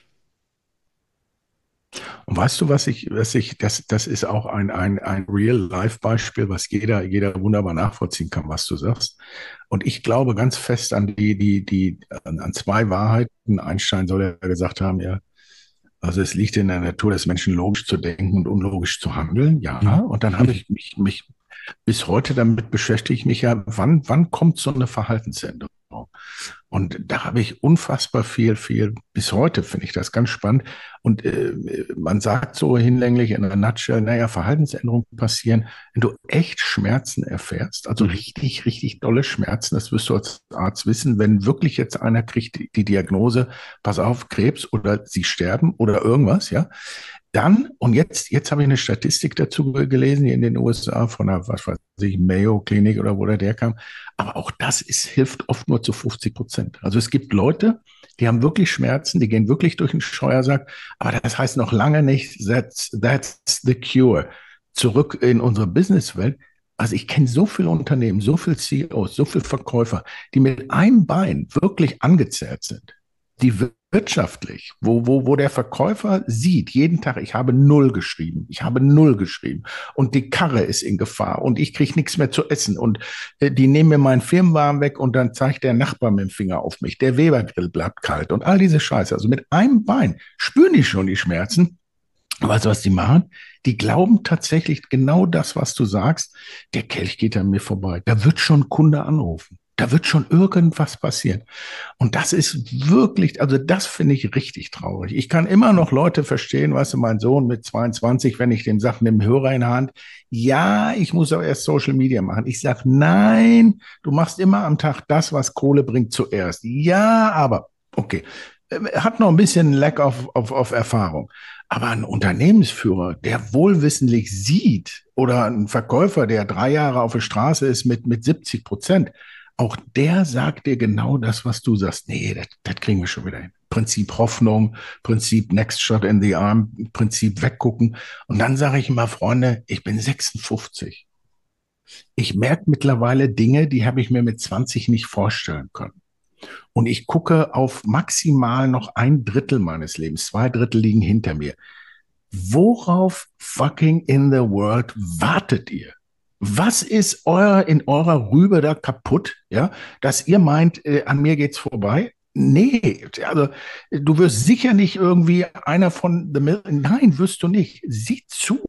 S2: Und weißt du, was ich, was ich, das, das ist auch ein, ein, ein Real-Life-Beispiel, was jeder, jeder wunderbar nachvollziehen kann, was du sagst. Und ich glaube ganz fest an die, die, die, an zwei Wahrheiten. Einstein soll ja gesagt haben, ja, also es liegt in der Natur des Menschen, logisch zu denken und unlogisch zu handeln. Ja, mhm. Und dann habe ich mich, mich bis heute damit beschäftige ich mich ja, wann, wann kommt so eine Verhaltensänderung? Und da habe ich unfassbar viel, viel, bis heute finde ich das ganz spannend. Und äh, man sagt so hinlänglich in einer Nutshell, naja, Verhaltensänderungen passieren, wenn du echt Schmerzen erfährst, also richtig, richtig dolle Schmerzen, das wirst du als Arzt wissen, wenn wirklich jetzt einer kriegt die, die Diagnose, pass auf, Krebs oder sie sterben oder irgendwas, ja, dann, und jetzt, jetzt habe ich eine Statistik dazu gelesen, hier in den U S A von einer, was weiß ich, Mayo Klinik oder wo der, der kam. Aber auch das ist, hilft oft nur zu fünfzig Prozent. Also es gibt Leute, die haben wirklich Schmerzen, die gehen wirklich durch den Scheuersack, aber das heißt noch lange nicht, that's, that's the cure. Zurück in unsere Businesswelt. Also ich kenne so viele Unternehmen, so viele C E Os, so viele Verkäufer, die mit einem Bein wirklich angezerrt sind, die wirtschaftlich, wo, wo, wo der Verkäufer sieht, jeden Tag, ich habe null geschrieben, ich habe null geschrieben und die Karre ist in Gefahr und ich kriege nichts mehr zu essen und äh, die nehmen mir meinen Firmenwagen weg und dann zeigt der Nachbar mit dem Finger auf mich, der Weber-Grill bleibt kalt und all diese Scheiße. Also mit einem Bein spüren die schon die Schmerzen. Weißt du, was die machen? Die glauben tatsächlich genau das, was du sagst. Der Kelch geht an mir vorbei. Da wird schon ein Kunde anrufen. Da wird schon irgendwas passieren. Und das ist wirklich, also das finde ich richtig traurig. Ich kann immer noch Leute verstehen, weißt du, mein Sohn mit zweiundzwanzig, wenn ich dem sage, nimm Hörer in der Hand, ja, ich muss aber erst Social Media machen. Ich sage, nein, du machst immer am Tag das, was Kohle bringt zuerst. Ja, aber, okay, hat noch ein bisschen Lack of, of, of Erfahrung. Aber ein Unternehmensführer, der wohlwissentlich sieht, oder ein Verkäufer, der drei Jahre auf der Straße ist mit, mit siebzig Prozent, auch der sagt dir genau das, was du sagst. Nee, das, das kriegen wir schon wieder hin. Prinzip Hoffnung, Prinzip Next Shot in the Arm, Prinzip weggucken. Und dann sage ich immer, Freunde, ich bin sechsundfünfzig. Ich merke mittlerweile Dinge, die habe ich mir mit zwanzig nicht vorstellen können. Und ich gucke auf maximal noch ein Drittel meines Lebens. Zwei Drittel liegen hinter mir. Worauf fucking in the world wartet ihr? Was ist euer, in eurer Rübe da kaputt, ja, dass ihr meint, äh, an mir geht's vorbei? Nee, also du wirst sicher nicht irgendwie einer von The Mill. Nein, wirst du nicht. Sieh zu.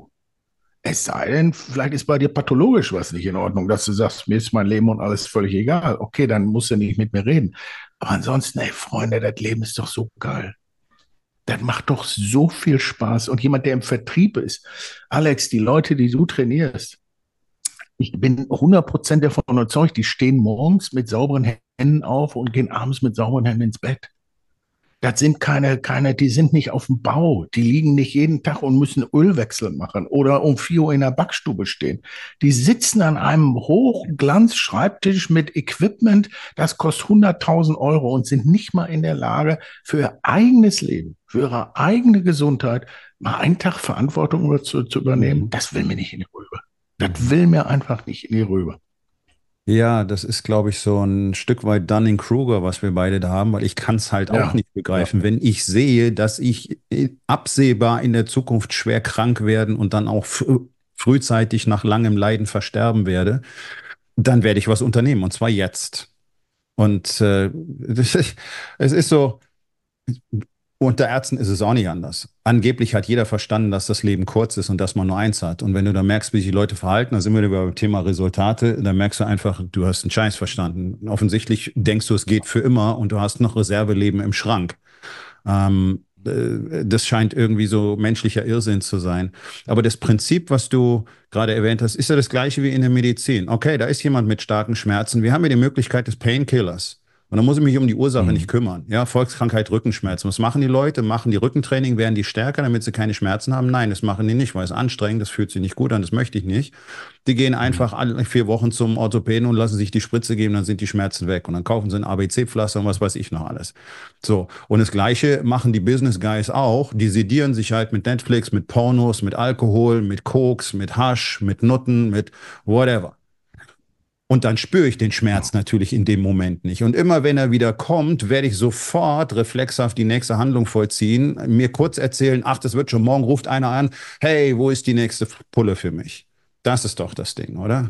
S2: Es sei denn, vielleicht ist bei dir pathologisch was nicht in Ordnung, dass du sagst, mir ist mein Leben und alles völlig egal. Okay, dann musst du nicht mit mir reden. Aber ansonsten, ey, Freunde, das Leben ist doch so geil. Das macht doch so viel Spaß. Und jemand, der im Vertrieb ist, Alex, die Leute, die du trainierst, ich bin hundert Prozent davon überzeugt, die stehen morgens mit sauberen Händen auf und gehen abends mit sauberen Händen ins Bett. Das sind keine, keine, die sind nicht auf dem Bau. Die liegen nicht jeden Tag und müssen Ölwechsel machen oder um vier Uhr in der Backstube stehen. Die sitzen an einem Hochglanz-Schreibtisch mit Equipment, das kostet hunderttausend Euro und sind nicht mal in der Lage, für ihr eigenes Leben, für ihre eigene Gesundheit mal einen Tag Verantwortung zu, zu übernehmen. Das will mir nicht in die Röhre. Das will mir einfach nicht in die Röhre.
S1: Ja, das ist, glaube ich, so ein Stück weit Dunning-Kruger, was wir beide da haben, weil ich kann es halt
S2: Ja.
S1: auch nicht begreifen.
S2: Ja.
S1: Wenn ich sehe, dass ich äh, absehbar in der Zukunft schwer krank werden und dann auch fr frühzeitig nach langem Leiden versterben werde, dann werde ich was unternehmen, und zwar jetzt. Und äh, das ist, es ist so, unter Ärzten ist es auch nicht anders. Angeblich hat jeder verstanden, dass das Leben kurz ist und dass man nur eins hat. Und wenn du dann merkst, wie sich die Leute verhalten, da sind wir wieder beim Thema Resultate, dann merkst du einfach, du hast einen Scheiß verstanden. Offensichtlich denkst du, es geht für immer und du hast noch Reserveleben im Schrank. Ähm, äh, das scheint irgendwie so menschlicher Irrsinn zu sein. Aber das Prinzip, was du gerade erwähnt hast, ist ja das gleiche wie in der Medizin. Okay, da ist jemand mit starken Schmerzen. Wir haben ja die Möglichkeit des Painkillers. Und dann muss ich mich um die Ursache
S2: Mhm.
S1: nicht kümmern. Ja, Volkskrankheit, Rückenschmerzen. Was machen die Leute? Machen die Rückentraining, werden die stärker, damit sie keine Schmerzen haben? Nein, das machen die nicht, weil es anstrengend, das fühlt sich nicht gut an, das möchte ich nicht. Die gehen einfach alle vier Wochen zum Orthopäden und lassen sich die Spritze geben, dann sind die Schmerzen weg. Und dann kaufen sie ein A B C-Pflaster und was weiß ich noch alles. So, und das Gleiche machen die Business Guys auch. Die sedieren sich halt mit Netflix, mit Pornos, mit Alkohol, mit Koks, mit Hasch, mit Nutten, mit whatever. Und dann spüre ich den Schmerz natürlich in dem Moment nicht. Und immer wenn er wieder kommt, werde ich sofort reflexhaft die nächste Handlung vollziehen, mir kurz erzählen, ach, das wird schon, morgen ruft einer an, hey, wo ist die nächste Pulle für mich? Das ist doch das Ding, oder?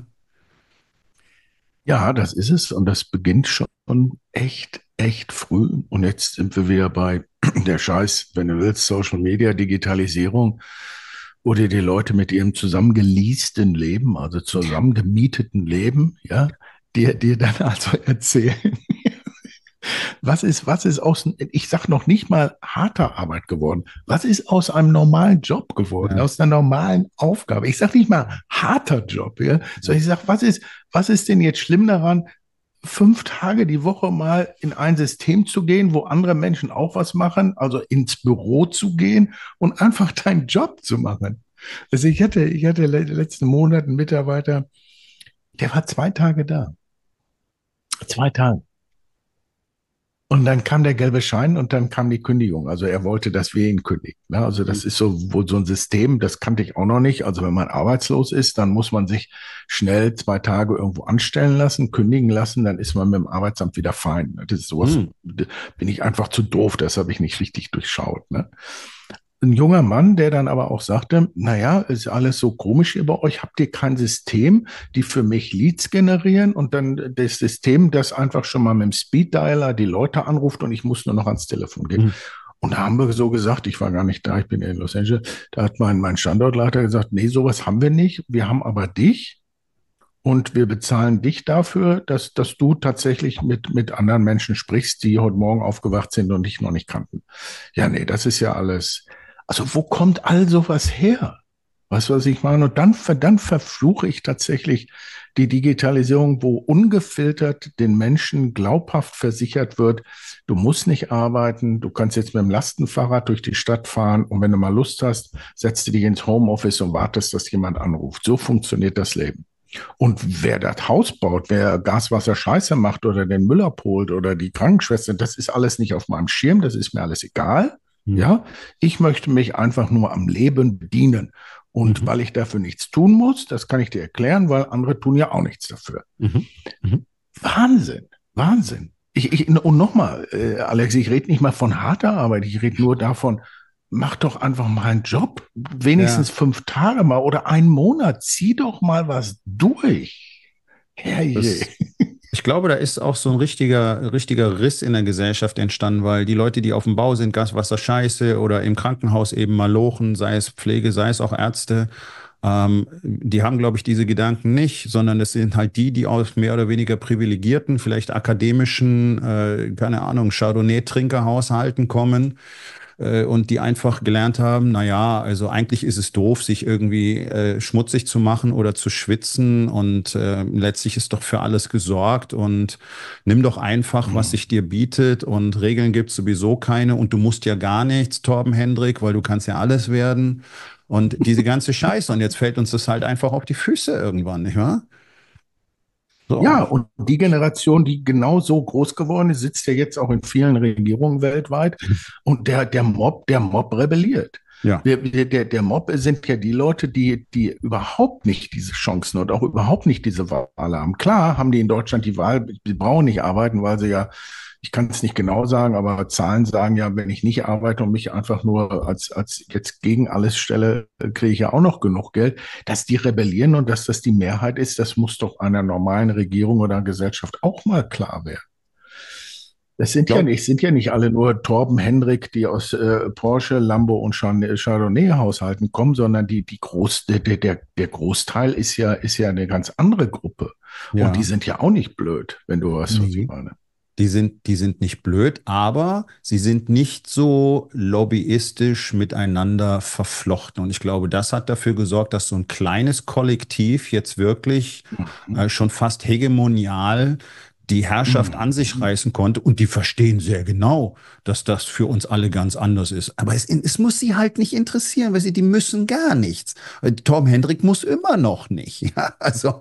S2: Ja, das ist es. Und das beginnt schon echt, echt früh. Und jetzt sind wir wieder bei der Scheiß, wenn du willst, Social Media, Digitalisierung, oder die Leute mit ihrem zusammengeleasten Leben, also zusammengemieteten Leben, ja, dir, dir dann also erzählen, was ist, was ist aus, ich sag noch nicht mal harter Arbeit geworden, was ist aus einem normalen Job geworden,
S1: Ja.
S2: aus einer normalen Aufgabe. Ich sag nicht mal harter Job, ja, sondern ich sag, was ist, was ist denn jetzt schlimm daran, fünf Tage die Woche mal in ein System zu gehen, wo andere Menschen auch was machen, also ins Büro zu gehen und einfach deinen Job zu machen. Also ich hatte, ich hatte le- letzten Monat einen Mitarbeiter, Der war zwei Tage da. Zwei Tage. Und dann kam der gelbe Schein und dann kam die Kündigung. Also er wollte, dass wir ihn kündigen. Ne? Also das ist so wohl so ein System, das kannte ich auch noch nicht. Also wenn man arbeitslos ist, dann muss man sich schnell zwei Tage irgendwo anstellen lassen, kündigen lassen, dann ist man mit dem Arbeitsamt wieder fein. Das ist sowas,
S1: Hm.
S2: bin ich einfach zu doof, das habe ich nicht richtig durchschaut. Ne? Ein junger Mann, der dann aber auch sagte, naja, ist alles so komisch hier bei euch, habt ihr kein System, die für mich Leads generieren und dann das System, das einfach schon mal mit dem Speed-Dialer die Leute anruft und ich muss nur noch ans Telefon gehen.
S1: Hm.
S2: Und da haben wir so gesagt, ich war gar nicht da, ich bin in Los Angeles, da hat mein, mein Standortleiter gesagt, nee, sowas haben wir nicht, wir haben aber dich und wir bezahlen dich dafür, dass, dass du tatsächlich mit, mit anderen Menschen sprichst, die heute Morgen aufgewacht sind und dich noch nicht kannten. Ja, nee, das ist ja alles. Also wo kommt all sowas her? Weißt du, was ich meine? Und dann, dann verfluche ich tatsächlich die Digitalisierung, wo ungefiltert den Menschen glaubhaft versichert wird, du musst nicht arbeiten, du kannst jetzt mit dem Lastenfahrrad durch die Stadt fahren und wenn du mal Lust hast, setzt du dich ins Homeoffice und wartest, dass jemand anruft. So funktioniert das Leben. Und wer das Haus baut, wer Gas, Wasser, Scheiße macht oder den Müll abholt oder die Krankenschwester, das ist alles nicht auf meinem Schirm, das ist mir alles egal.
S1: Hm.
S2: Ja, ich möchte mich einfach nur am Leben bedienen. Und
S1: Mhm.
S2: weil ich dafür nichts tun muss, das kann ich dir erklären, weil andere tun ja auch nichts dafür.
S1: Mhm. Mhm.
S2: Wahnsinn, Wahnsinn. Ich, ich, und nochmal, äh, Alex, ich rede nicht mal von harter Arbeit, ich rede nur davon, mach doch einfach mal einen Job, wenigstens
S1: Ja.
S2: fünf Tage mal oder einen Monat, zieh doch mal was durch. Herrje.
S1: Das, ich glaube, da ist auch so ein richtiger, richtiger Riss in der Gesellschaft entstanden, weil die Leute, die auf dem Bau sind, Gas, Wasser, Scheiße oder im Krankenhaus eben malochen, sei es Pflege, sei es auch Ärzte, ähm, die haben, glaube ich, diese Gedanken nicht, sondern es sind halt die, die aus mehr oder weniger privilegierten, vielleicht akademischen, äh, keine Ahnung, Chardonnay-Trinkerhaushalten kommen äh, und die einfach gelernt haben, na ja, also eigentlich ist es doof, sich irgendwie äh, schmutzig zu machen oder zu schwitzen und äh, letztlich ist doch für alles gesorgt und nimm doch einfach, was
S2: Hm.
S1: sich dir bietet und Regeln gibt sowieso keine und du musst ja gar nichts, Torben Hendrik, weil du kannst ja alles werden und diese ganze Scheiße und jetzt fällt uns das halt einfach auf die Füße irgendwann, nicht wahr? So.
S2: Ja, und die Generation, die genau so groß geworden ist, sitzt ja jetzt auch in vielen Regierungen weltweit. Und der, der Mob, der Mob rebelliert.
S1: Ja.
S2: Der, der, der Mob sind ja die Leute, die, die überhaupt nicht diese Chancen und auch überhaupt nicht diese Wahl haben. Klar haben die in Deutschland die Wahl, die brauchen nicht arbeiten, weil sie ja, ich kann es nicht genau sagen, aber Zahlen sagen ja, wenn ich nicht arbeite und mich einfach nur als, als jetzt gegen alles stelle, kriege ich ja auch noch genug Geld. Dass die rebellieren und dass das die Mehrheit ist, das muss doch einer normalen Regierung oder Gesellschaft auch mal klar werden. Das sind ja
S1: Glaub,
S2: nicht, sind ja nicht alle nur Torben Hendrik, die aus äh, Porsche, Lambo und Chardonnay-Haushalten kommen, sondern die, die Groß, der, der, der Großteil ist ja, ist ja eine ganz andere Gruppe. Und die
S1: ja.
S2: sind ja auch nicht blöd, wenn du weißt, was ich
S1: Nee.
S2: meine.
S1: Die sind, die sind nicht blöd, aber sie sind nicht so lobbyistisch miteinander verflochten. Und ich glaube, das hat dafür gesorgt, dass so ein kleines Kollektiv jetzt wirklich
S2: Mhm.
S1: äh, schon fast hegemonial die Herrschaft an sich
S2: Mhm.
S1: reißen konnte. Und die verstehen sehr genau, dass das für uns alle ganz anders ist. Aber es, es muss sie halt nicht interessieren, weil sie, die müssen gar nichts. Äh, Tom Hendrik muss immer noch nicht. Ja, also.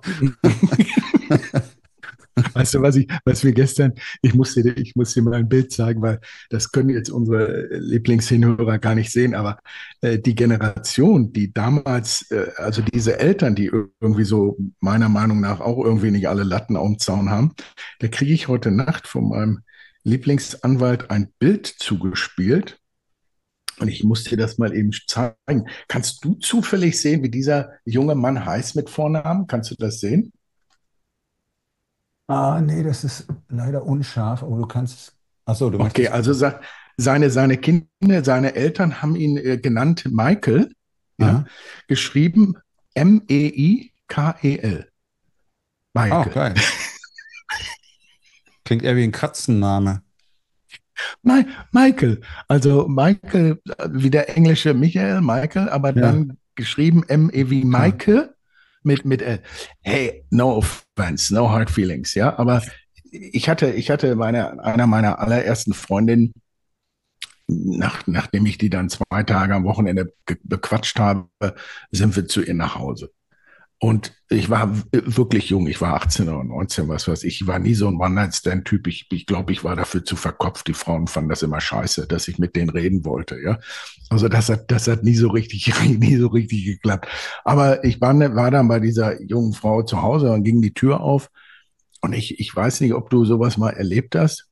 S2: Weißt du, was ich, was wir gestern, ich muss dir, ich muss dir mal ein Bild zeigen, weil das können jetzt unsere Lieblingshinhörer gar nicht sehen, aber äh, die Generation, die damals, äh, also diese Eltern, die irgendwie so meiner Meinung nach auch irgendwie nicht alle Latten am Zaun haben, da kriege ich heute Nacht von meinem Lieblingsanwalt ein Bild zugespielt. Und ich muss dir das mal eben zeigen. Kannst du zufällig sehen, wie dieser junge Mann heißt mit Vornamen? Kannst du das sehen?
S1: Ah, nee, das ist leider unscharf, aber du kannst es. Ach so, du
S2: Okay,
S1: möchtest.
S2: also sa- seine, seine Kinder, seine Eltern haben ihn äh, genannt Michael, ja,
S1: Aha.
S2: geschrieben M E I K E L.
S1: Oh,
S2: Michael.
S1: geil. Klingt eher wie ein Katzenname.
S2: Mi Michael, also Michael, äh, wie der englische Michael, Michael, aber
S1: Ja.
S2: dann geschrieben M E wie
S1: K.
S2: Maike mit, mit L. Hey, no offense, no hard feelings, ja, aber ich hatte, ich hatte meine, einer meiner allerersten Freundinnen, nach, nachdem ich die dann zwei Tage am Wochenende bequatscht habe, sind wir zu ihr nach Hause. Und ich war wirklich jung, ich war achtzehn oder neunzehn, was weiß ich. Ich war nie so ein One-Night-Stand-Typ. Ich, ich glaube, ich war dafür zu verkopft. Die Frauen fanden das immer scheiße, dass ich mit denen reden wollte, ja. Also das hat, das hat nie so richtig, nie so richtig geklappt. Aber ich war, war dann bei dieser jungen Frau zu Hause und ging die Tür auf. Und ich, ich weiß nicht, ob du sowas mal erlebt hast.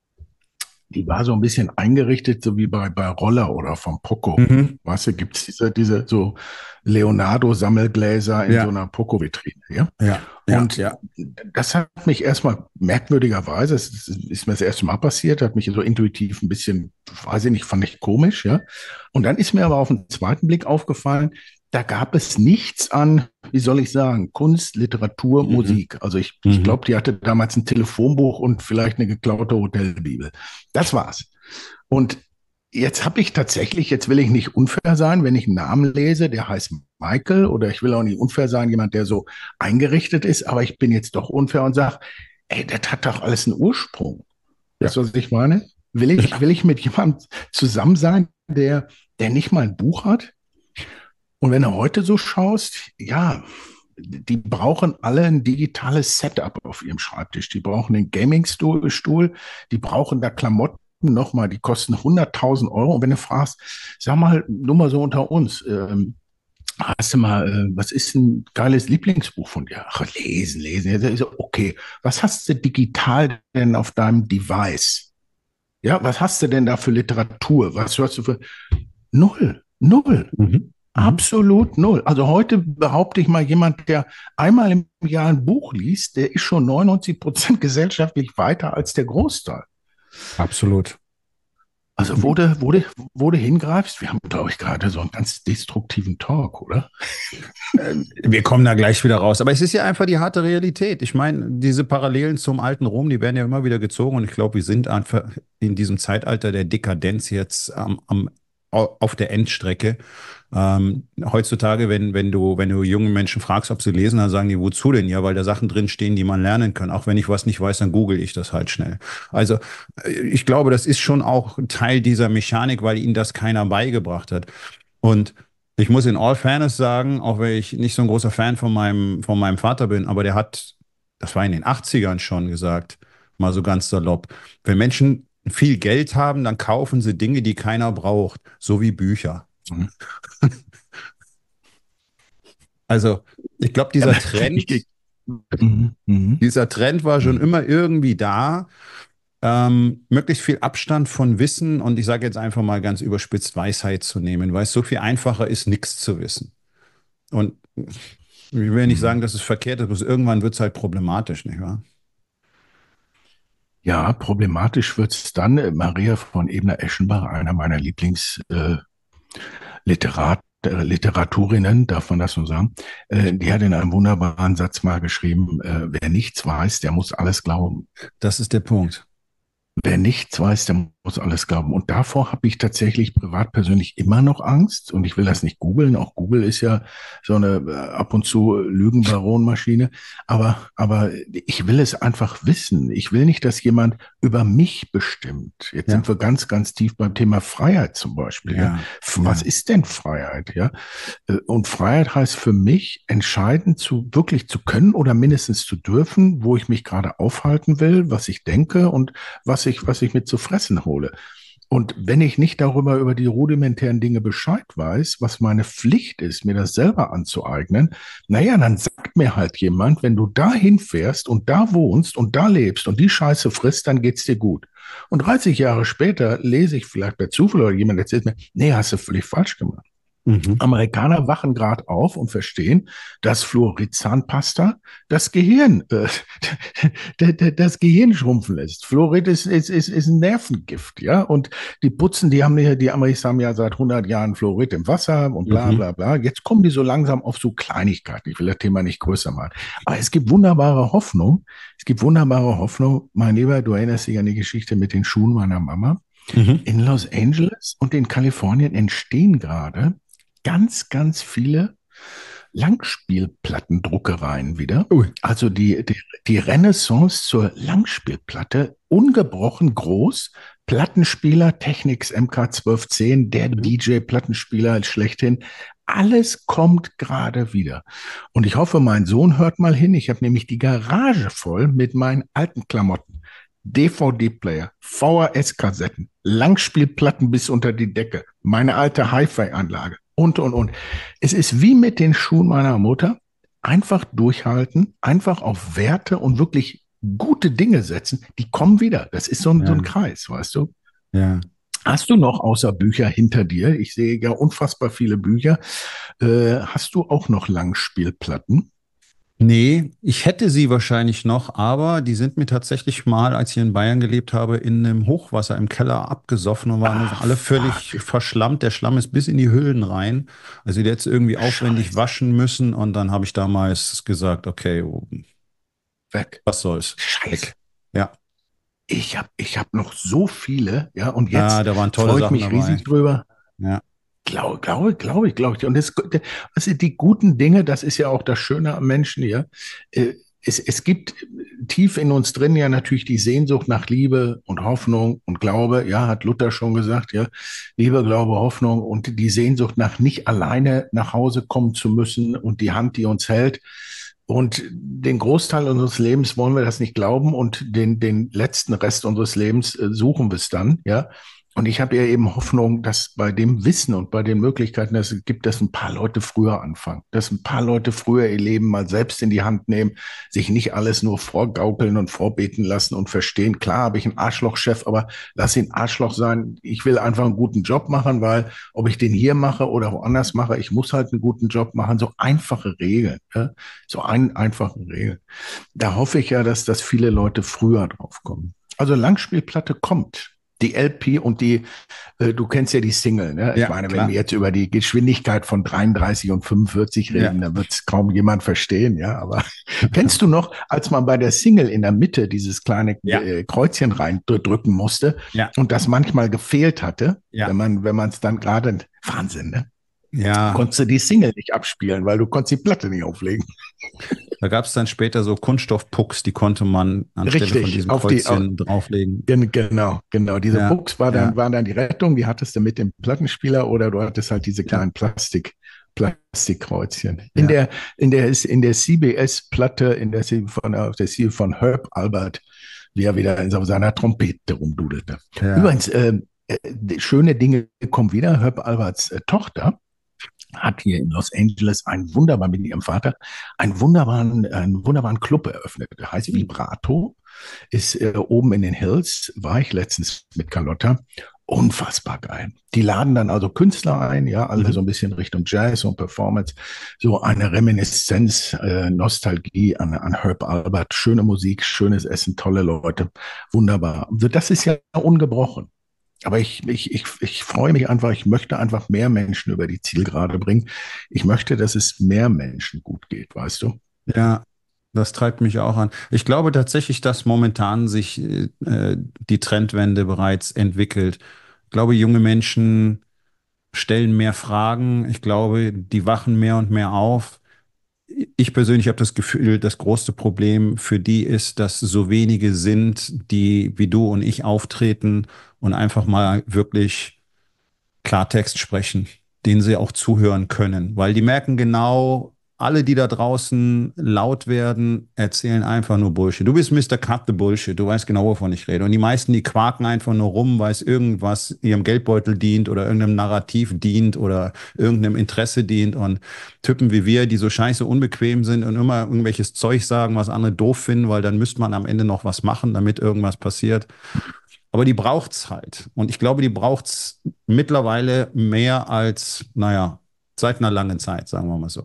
S2: Die war so ein bisschen eingerichtet, so wie bei, bei Roller oder vom Poco.
S1: Mhm.
S2: Weißt du, gibt's diese, diese so Leonardo-Sammelgläser in
S1: Ja.
S2: so einer Poco-Vitrine, ja?
S1: Ja, ja,
S2: Und
S1: ja.
S2: das hat mich erstmal merkwürdigerweise, es ist ist mir das erste Mal passiert, hat mich so intuitiv ein bisschen, weiß ich nicht, fand ich komisch, ja. Und dann ist mir aber auf den zweiten Blick aufgefallen, da gab es nichts an, wie soll ich sagen, Kunst, Literatur,
S1: Mhm.
S2: Musik. Also ich,
S1: Mhm.
S2: ich glaube, die hatte damals ein Telefonbuch und vielleicht eine geklaute Hotelbibel. Das war's. Und jetzt habe ich tatsächlich, jetzt will ich nicht unfair sein, wenn ich einen Namen lese, der heißt Michael, oder ich will auch nicht unfair sein, jemand, der so eingerichtet ist, aber ich bin jetzt doch unfair und sage, ey, das hat doch alles einen Ursprung.
S1: Ja.
S2: Weißt du, was ich meine? Will ich,
S1: Ja.
S2: will ich mit jemandem zusammen sein, der, der nicht mal ein Buch hat? Und wenn du heute so schaust, ja, die brauchen alle ein digitales Setup auf ihrem Schreibtisch. Die brauchen einen Gaming-Stuhl, Stuhl, die brauchen da Klamotten nochmal, die kosten hunderttausend Euro. Und wenn du fragst, sag mal, nur mal so unter uns, ähm, hast du mal, äh, was ist ein geiles Lieblingsbuch von dir? Ach, lesen, lesen. Ja, das ist okay. Was hast du digital denn auf deinem Device? Ja, was hast du denn da für Literatur? Was hörst du für? Null, null.
S1: Mhm.
S2: Absolut null. Also heute behaupte ich mal, jemand, der einmal im Jahr ein Buch liest, der ist schon neunundneunzig Prozent gesellschaftlich weiter als der Großteil.
S1: Absolut.
S2: Also wo du, wo du, wo du hingreifst, wir haben, glaube ich, gerade so einen ganz destruktiven Talk, oder?
S1: Wir kommen da gleich wieder raus. Aber es ist ja einfach die harte Realität. Ich meine, diese Parallelen zum alten Rom, die werden ja immer wieder gezogen. Und ich glaube, wir sind einfach in diesem Zeitalter der Dekadenz jetzt am, am, auf der Endstrecke. Ähm, heutzutage, wenn, wenn du, wenn du junge Menschen fragst, ob sie lesen, dann sagen die, wozu denn? Ja, weil da Sachen drinstehen, die man lernen kann. Auch wenn ich was nicht weiß, dann google ich das halt schnell. Also ich glaube, das ist schon auch Teil dieser Mechanik, weil ihnen das keiner beigebracht hat. Und ich muss in all Fairness sagen, auch wenn ich nicht so ein großer Fan von meinem, von meinem Vater bin, aber der hat, das war in den achtzigern schon gesagt, mal so ganz salopp, wenn Menschen viel Geld haben, dann kaufen sie Dinge, die keiner braucht, so wie Bücher. Mhm. Also, ich glaube, dieser Trend, dieser Trend war schon immer irgendwie da. Ähm, möglichst viel Abstand von Wissen und ich sage jetzt einfach mal ganz überspitzt Weisheit zu nehmen, weil es so viel einfacher ist, nichts zu wissen. Und ich will nicht sagen, dass es verkehrt ist, aber irgendwann wird es halt problematisch, nicht wahr?
S2: Ja, problematisch wird es dann. Maria von Ebner-Eschenbach, einer meiner Lieblingsliteraten, äh, Literatorinnen, darf man das so sagen, äh, die hat in einem wunderbaren Satz mal geschrieben, äh, wer nichts weiß, der muss alles glauben.
S1: Das ist der Punkt.
S2: Wer nichts weiß, der muss alles glauben. Und davor habe ich tatsächlich privat persönlich immer noch Angst. Und ich will das nicht googeln. Auch Google ist ja so eine äh, ab und zu Lügenbaronmaschine. Aber, aber ich will es einfach wissen. Ich will nicht, dass jemand über mich bestimmt. Jetzt ja. sind wir ganz, ganz tief beim Thema Freiheit zum Beispiel. Ja. Ja. Was ja. ist denn Freiheit? Ja. Und Freiheit heißt für mich, entscheiden zu, wirklich zu können oder mindestens zu dürfen, wo ich mich gerade aufhalten will, was ich denke und was ich was ich mir zu fressen hole. Und wenn ich nicht darüber, über die rudimentären Dinge Bescheid weiß, was meine Pflicht ist, mir das selber anzueignen, naja, dann sagt mir halt jemand, wenn du da hinfährst und da wohnst und da lebst und die Scheiße frisst, dann geht's dir gut. Und dreißig Jahre später lese ich vielleicht bei Zufall oder jemand erzählt mir, nee, hast du völlig falsch gemacht. Mhm. Amerikaner wachen gerade auf und verstehen, dass Fluorid-Zahnpasta das Gehirn, äh, das Gehirn schrumpfen lässt. Fluorid ist, ist, ist, ist ein Nervengift, ja. Und die putzen, die haben ja, die Amis haben ja seit hundert Jahren Fluorid im Wasser und bla, bla, bla. Jetzt kommen die so langsam auf so Kleinigkeiten. Ich will das Thema nicht größer machen. Aber es gibt wunderbare Hoffnung. Es gibt wunderbare Hoffnung. Mein Lieber, du erinnerst dich an die Geschichte mit den Schuhen meiner Mama. Mhm. In Los Angeles und in Kalifornien entstehen gerade ganz, ganz viele Langspielplattendruckereien wieder. Ui. Also die, die, die Renaissance zur Langspielplatte, ungebrochen groß, Plattenspieler, Technics M K zwölf zehn, der D J-Plattenspieler schlechthin, alles kommt gerade wieder. Und ich hoffe, mein Sohn hört mal hin. Ich habe nämlich die Garage voll mit meinen alten Klamotten. D V D-Player, V H S-Kassetten, Langspielplatten bis unter die Decke, meine alte Hi-Fi-Anlage und, und, und. Es ist wie mit den Schuhen meiner Mutter. Einfach durchhalten, einfach auf Werte und wirklich gute Dinge setzen. Die kommen wieder. Das ist so ein, so ein
S1: Ja,
S2: Kreis, weißt du?
S1: ja.
S2: Hast du noch außer Bücher hinter dir? Ich sehe ja unfassbar viele Bücher. Äh, hast du auch noch Langspielplatten?
S1: Nee, ich hätte sie wahrscheinlich noch, aber die sind mir tatsächlich mal, als ich in Bayern gelebt habe, in einem Hochwasser im Keller abgesoffen und waren
S2: Ach,
S1: alle völlig
S2: fuck.
S1: verschlammt. Der Schlamm ist bis in die Höhlen rein. Also die jetzt irgendwie aufwendig
S2: Scheiße.
S1: waschen müssen und dann habe ich damals gesagt, okay,
S2: Weg.
S1: was soll's,
S2: Scheiße.
S1: weg. Ja,
S2: Ich habe ich hab noch so viele, ja, und
S1: ja,
S2: jetzt
S1: da waren tolle
S2: freue ich
S1: Sachen
S2: mich riesig
S1: dabei.
S2: drüber.
S1: Ja,
S2: Glaube, glaube, glaube ich, glaube ich. Und das, das sind die guten Dinge, das ist ja auch das Schöne am Menschen hier. Äh, Es, es gibt tief in uns drin ja natürlich die Sehnsucht nach Liebe und Hoffnung und Glaube. Ja, hat Luther schon gesagt, ja. Liebe, Glaube, Hoffnung und die Sehnsucht nach nicht alleine nach Hause kommen zu müssen und die Hand, die uns hält. Und den Großteil unseres Lebens wollen wir das nicht glauben und den, den letzten Rest unseres Lebens äh, suchen wir es dann, ja. Und ich habe ja eben Hoffnung, dass bei dem Wissen und bei den Möglichkeiten, dass es gibt, dass ein paar Leute früher anfangen, dass ein paar Leute früher ihr Leben mal selbst in die Hand nehmen, sich nicht alles nur vorgaukeln und vorbeten lassen und verstehen. Klar habe ich einen Arschlochchef, aber lass ihn Arschloch sein. Ich will einfach einen guten Job machen, weil ob ich den hier mache oder woanders mache, ich muss halt einen guten Job machen. So einfache Regeln, ja? So ein, einfache Regeln. Da hoffe ich ja, dass das viele Leute früher drauf kommen. Also Langspielplatte kommt. Die L P und die, äh, du kennst ja die Single, ne? Ich
S1: ja,
S2: meine, wenn wir
S1: klar.
S2: jetzt über die Geschwindigkeit von dreiunddreißig und fünfundvierzig
S1: Ja.
S2: reden, dann wird es kaum jemand verstehen, ja. Aber kennst du noch, als man bei der Single in der Mitte dieses kleine
S1: Ja,
S2: äh, Kreuzchen reindrücken musste
S1: ja,
S2: und das manchmal gefehlt hatte,
S1: ja,
S2: wenn man, wenn man es dann gerade, Wahnsinn, ne?
S1: ja.
S2: Konntest du die Single nicht abspielen, weil du konntest die Platte nicht auflegen.
S1: Da gab es dann später so Kunststoffpucks, die konnte man anstelle von
S2: Richtig,
S1: diesem
S2: auf die,
S1: Kreuzchen drauflegen.
S2: Gen genau, genau. Diese
S1: Ja,
S2: Books war dann,
S1: ja,
S2: waren dann die Rettung, die hattest du mit dem Plattenspieler oder du hattest halt diese
S1: ja,
S2: kleinen Plastik, Plastikkreuzchen. In
S1: ja,
S2: der, in der, in der C B S-Platte, in der C von, auf der C von Herb Albert, wie er wieder in seiner Trompete rumdudelte.
S1: ja.
S2: Übrigens, äh, äh, schöne Dinge kommen wieder. Herb Alberts äh, Tochter hat hier in Los Angeles einen wunderbaren, mit ihrem Vater, einen wunderbaren, einen wunderbaren Club eröffnet. Der heißt Vibrato, ist äh, oben in den Hills, war ich letztens mit Carlotta. Unfassbar geil. Die laden dann also Künstler ein, ja, alle so
S1: Mhm.
S2: ein bisschen Richtung Jazz und Performance. So eine Reminiszenz, äh, Nostalgie an, an Herb Albert. Schöne Musik, schönes Essen, tolle Leute. Wunderbar. Also das ist ja ungebrochen. Aber ich, ich, ich, ich freue mich einfach, ich möchte einfach mehr Menschen über die Zielgerade bringen. Ich möchte, dass es mehr Menschen gut geht, weißt du?
S1: Ja, das treibt mich auch an. Ich glaube tatsächlich, dass momentan sich äh, die Trendwende bereits entwickelt. Ich glaube, junge Menschen stellen mehr Fragen. Ich glaube, die wachen mehr und mehr auf. Ich persönlich habe das Gefühl, das größte Problem für die ist, dass so wenige sind, die wie du und ich auftreten und einfach mal wirklich Klartext sprechen, denen sie auch zuhören können. Weil die merken genau, alle, die da draußen laut werden, erzählen einfach nur Bullshit. Du bist Mister Cut the Bullshit, du weißt genau, wovon ich rede. Und die meisten, die quaken einfach nur rum, weil es irgendwas ihrem Geldbeutel dient oder irgendeinem Narrativ dient oder irgendeinem Interesse dient. Und Typen wie wir, die so scheiße unbequem sind und immer irgendwelches Zeug sagen, was andere doof finden, weil dann müsste man am Ende noch was machen, damit irgendwas passiert. Aber die braucht's halt. Und ich glaube, die braucht's mittlerweile mehr als, naja, seit einer langen Zeit, sagen wir mal so.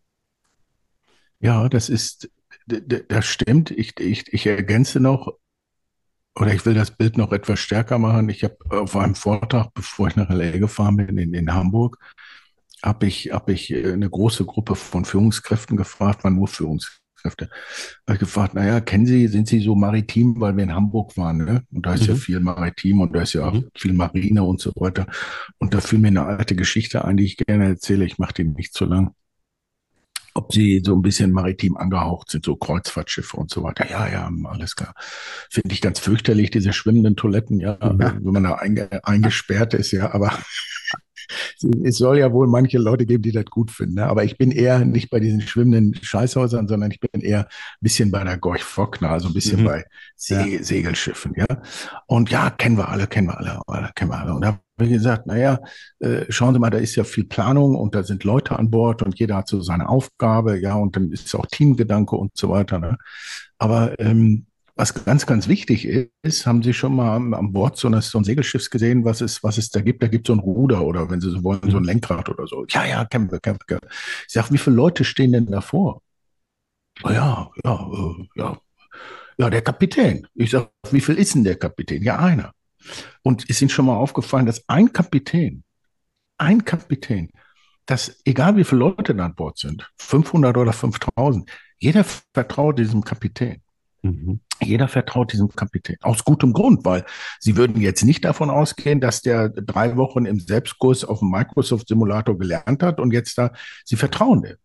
S2: Ja, das ist, d- d- das stimmt. Ich, ich, ich ergänze noch, oder ich will das Bild noch etwas stärker machen. Ich habe auf einem Vortrag, bevor ich nach L A gefahren bin, in, in Hamburg, habe ich, hab ich äh, eine große Gruppe von Führungskräften gefragt, waren nur Führungskräfte. Habe ich gefragt, naja, kennen Sie, sind Sie so maritim, weil wir in Hamburg waren, ne? Und da ist ja
S1: Mhm.
S2: viel maritim und da ist ja auch
S1: Mhm.
S2: viel Marine und so weiter. Und da fiel mir eine alte Geschichte ein, die ich gerne erzähle. Ich mache die nicht zu lang. Ob sie so ein bisschen maritim angehaucht sind, so Kreuzfahrtschiffe und so weiter. Ja, ja, alles klar. Finde ich ganz fürchterlich, diese schwimmenden Toiletten, ja,
S1: Ja.
S2: wenn man da einge eingesperrt ist, ja, aber Es soll ja wohl manche Leute geben, die das gut finden, ne? Aber ich bin eher nicht bei diesen schwimmenden Scheißhäusern, sondern ich bin eher ein bisschen bei der Gorch Fockner, also ein bisschen
S1: Mhm.
S2: bei
S1: Ja.
S2: Se Segelschiffen, ja. Und ja, kennen wir alle, kennen wir alle, alle kennen wir alle. Und da habe ich gesagt, naja, äh, schauen Sie mal, da ist ja viel Planung und da sind Leute an Bord und jeder hat so seine Aufgabe, ja, und dann ist auch Teamgedanke und so weiter, ne? Aber ähm, was ganz, ganz wichtig ist, haben Sie schon mal am, am Bord so eines, so ein Segelschiffs gesehen, was es, was es da gibt? Da gibt es so ein Ruder oder wenn Sie so wollen, so ein
S1: Mhm.
S2: Lenkrad oder so. Ja, ja, kennen wir, kennen wir. Ich sage, wie viele Leute stehen denn davor? Oh ja, ja, äh, ja, ja, der Kapitän. Ich sage, wie viel ist denn der Kapitän? Ja, einer. Und ist Ihnen schon mal aufgefallen, dass ein Kapitän, ein Kapitän, dass egal wie viele Leute da an Bord sind, fünfhundert oder fünftausend, jeder vertraut diesem Kapitän.
S1: Mhm.
S2: Jeder vertraut diesem Kapitän. Aus gutem Grund, weil sie würden jetzt nicht davon ausgehen, dass der drei Wochen im Selbstkurs auf dem Microsoft-Simulator gelernt hat und jetzt da, sie vertrauen dem.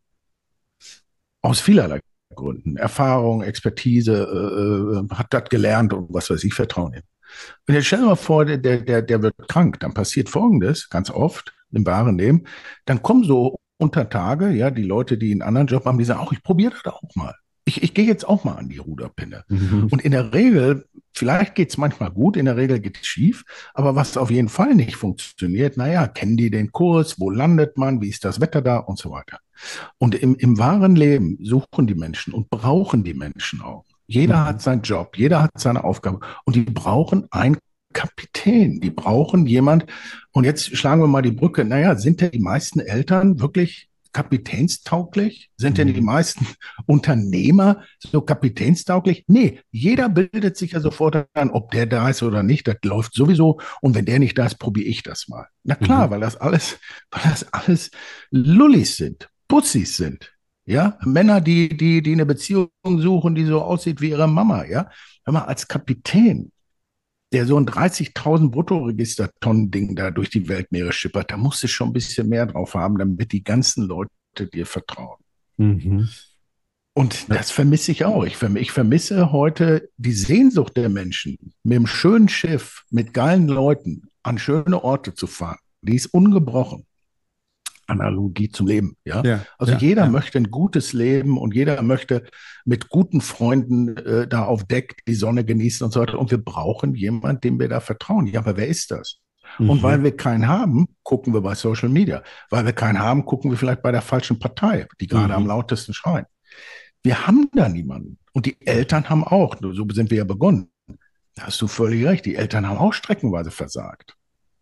S2: Aus vielerlei Gründen. Erfahrung, Expertise, äh, hat das gelernt und was weiß ich, vertrauen ihm. Und jetzt stell dir mal vor, der, der, der wird krank. Dann passiert Folgendes, ganz oft im wahren Leben. Dann kommen so unter Tage, ja, die Leute, die einen anderen Job haben, die sagen auch, ich probiere das auch mal. Ich, ich gehe jetzt auch mal an die Ruderpinne.
S1: Mhm.
S2: Und in der Regel, vielleicht geht es manchmal gut, in der Regel geht es schief, aber was auf jeden Fall nicht funktioniert, naja, kennen die den Kurs, wo landet man, wie ist das Wetter da und so weiter. Und im, im wahren Leben suchen die Menschen und brauchen die Menschen auch. Jeder hat
S1: Mhm.
S2: seinen Job, jeder hat seine Aufgabe und die brauchen einen Kapitän, die brauchen jemand. Und jetzt schlagen wir mal die Brücke. Naja, sind denn die meisten Eltern wirklich kapitänstauglich? Sind denn die
S1: Mhm.
S2: meisten Unternehmer so kapitänstauglich? Nee, jeder bildet sich ja sofort an, ob der da ist oder nicht. Das läuft sowieso. Und wenn der nicht da ist, probiere ich das mal. Na klar,
S1: Mhm.
S2: weil das alles, weil das alles Lullis sind, Putzis sind. Ja, Männer, die, die, die eine Beziehung suchen, die so aussieht wie ihre Mama, ja. Hör mal, als Kapitän, der so ein dreißigtausend Bruttoregistertonnen-Ding da durch die Weltmeere schippert, da musst du schon ein bisschen mehr drauf haben, damit die ganzen Leute dir vertrauen.
S1: Mhm.
S2: Und
S1: Ja.
S2: das vermisse ich auch. Ich, verm ich vermisse heute die Sehnsucht der Menschen, mit einem schönen Schiff, mit geilen Leuten an schöne Orte zu fahren. Die ist ungebrochen. Analogie zum Leben, ja.
S1: Ja,
S2: Also
S1: ja,
S2: jeder
S1: ja.
S2: möchte ein gutes Leben und jeder möchte mit guten Freunden äh, da auf Deck die Sonne genießen und so weiter. Und wir brauchen jemanden, dem wir da vertrauen. Ja, aber wer ist das? Und weil
S1: Mhm.
S2: wir keinen haben, gucken wir bei Social Media. Weil wir keinen haben, gucken wir vielleicht bei der falschen Partei, die gerade am
S1: Mhm.
S2: lautesten schreien. Wir haben da niemanden. Und die Eltern haben auch, so sind wir ja begonnen. Da hast du völlig recht. Die Eltern haben auch streckenweise versagt.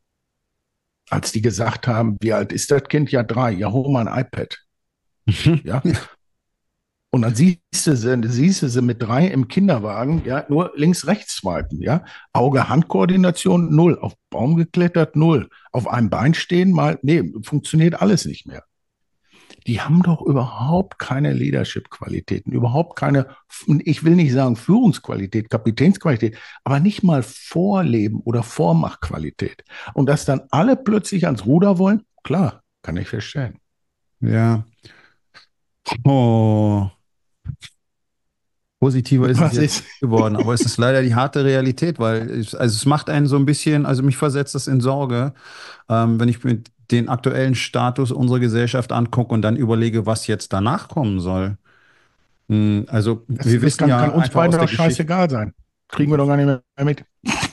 S2: Als die gesagt haben, wie alt ist das Kind? Ja, drei. Ja, hol mal ein iPad.
S1: Mhm.
S2: Ja, und dann siehst du sie, siehst du sie mit drei im Kinderwagen, ja, nur links-rechts swipen, ja. Auge-Hand-Koordination, null. Auf Baum geklettert, null. Auf einem Bein stehen, mal, nee, funktioniert alles nicht mehr. Die haben doch überhaupt keine Leadership-Qualitäten, überhaupt keine, ich will nicht sagen Führungsqualität, Kapitänsqualität, aber nicht mal Vorleben oder Vormachqualität. Und dass dann alle plötzlich ans Ruder wollen, klar, kann ich verstehen.
S1: Ja. Oh, positiver ist es
S2: Was
S1: jetzt
S2: ist?
S1: nicht geworden, aber es ist leider die harte Realität, weil es, also es macht einen so ein bisschen, also mich versetzt das in Sorge, ähm, wenn ich mir den aktuellen Status unserer Gesellschaft angucke und dann überlege, was jetzt danach kommen soll. Hm, Also
S2: Das,
S1: wir
S2: das
S1: wissen
S2: kann, kann
S1: ja
S2: uns
S1: einfach
S2: beiden
S1: aus der
S2: doch
S1: Geschichte.
S2: scheißegal sein. Kriegen wir doch gar nicht mehr mit.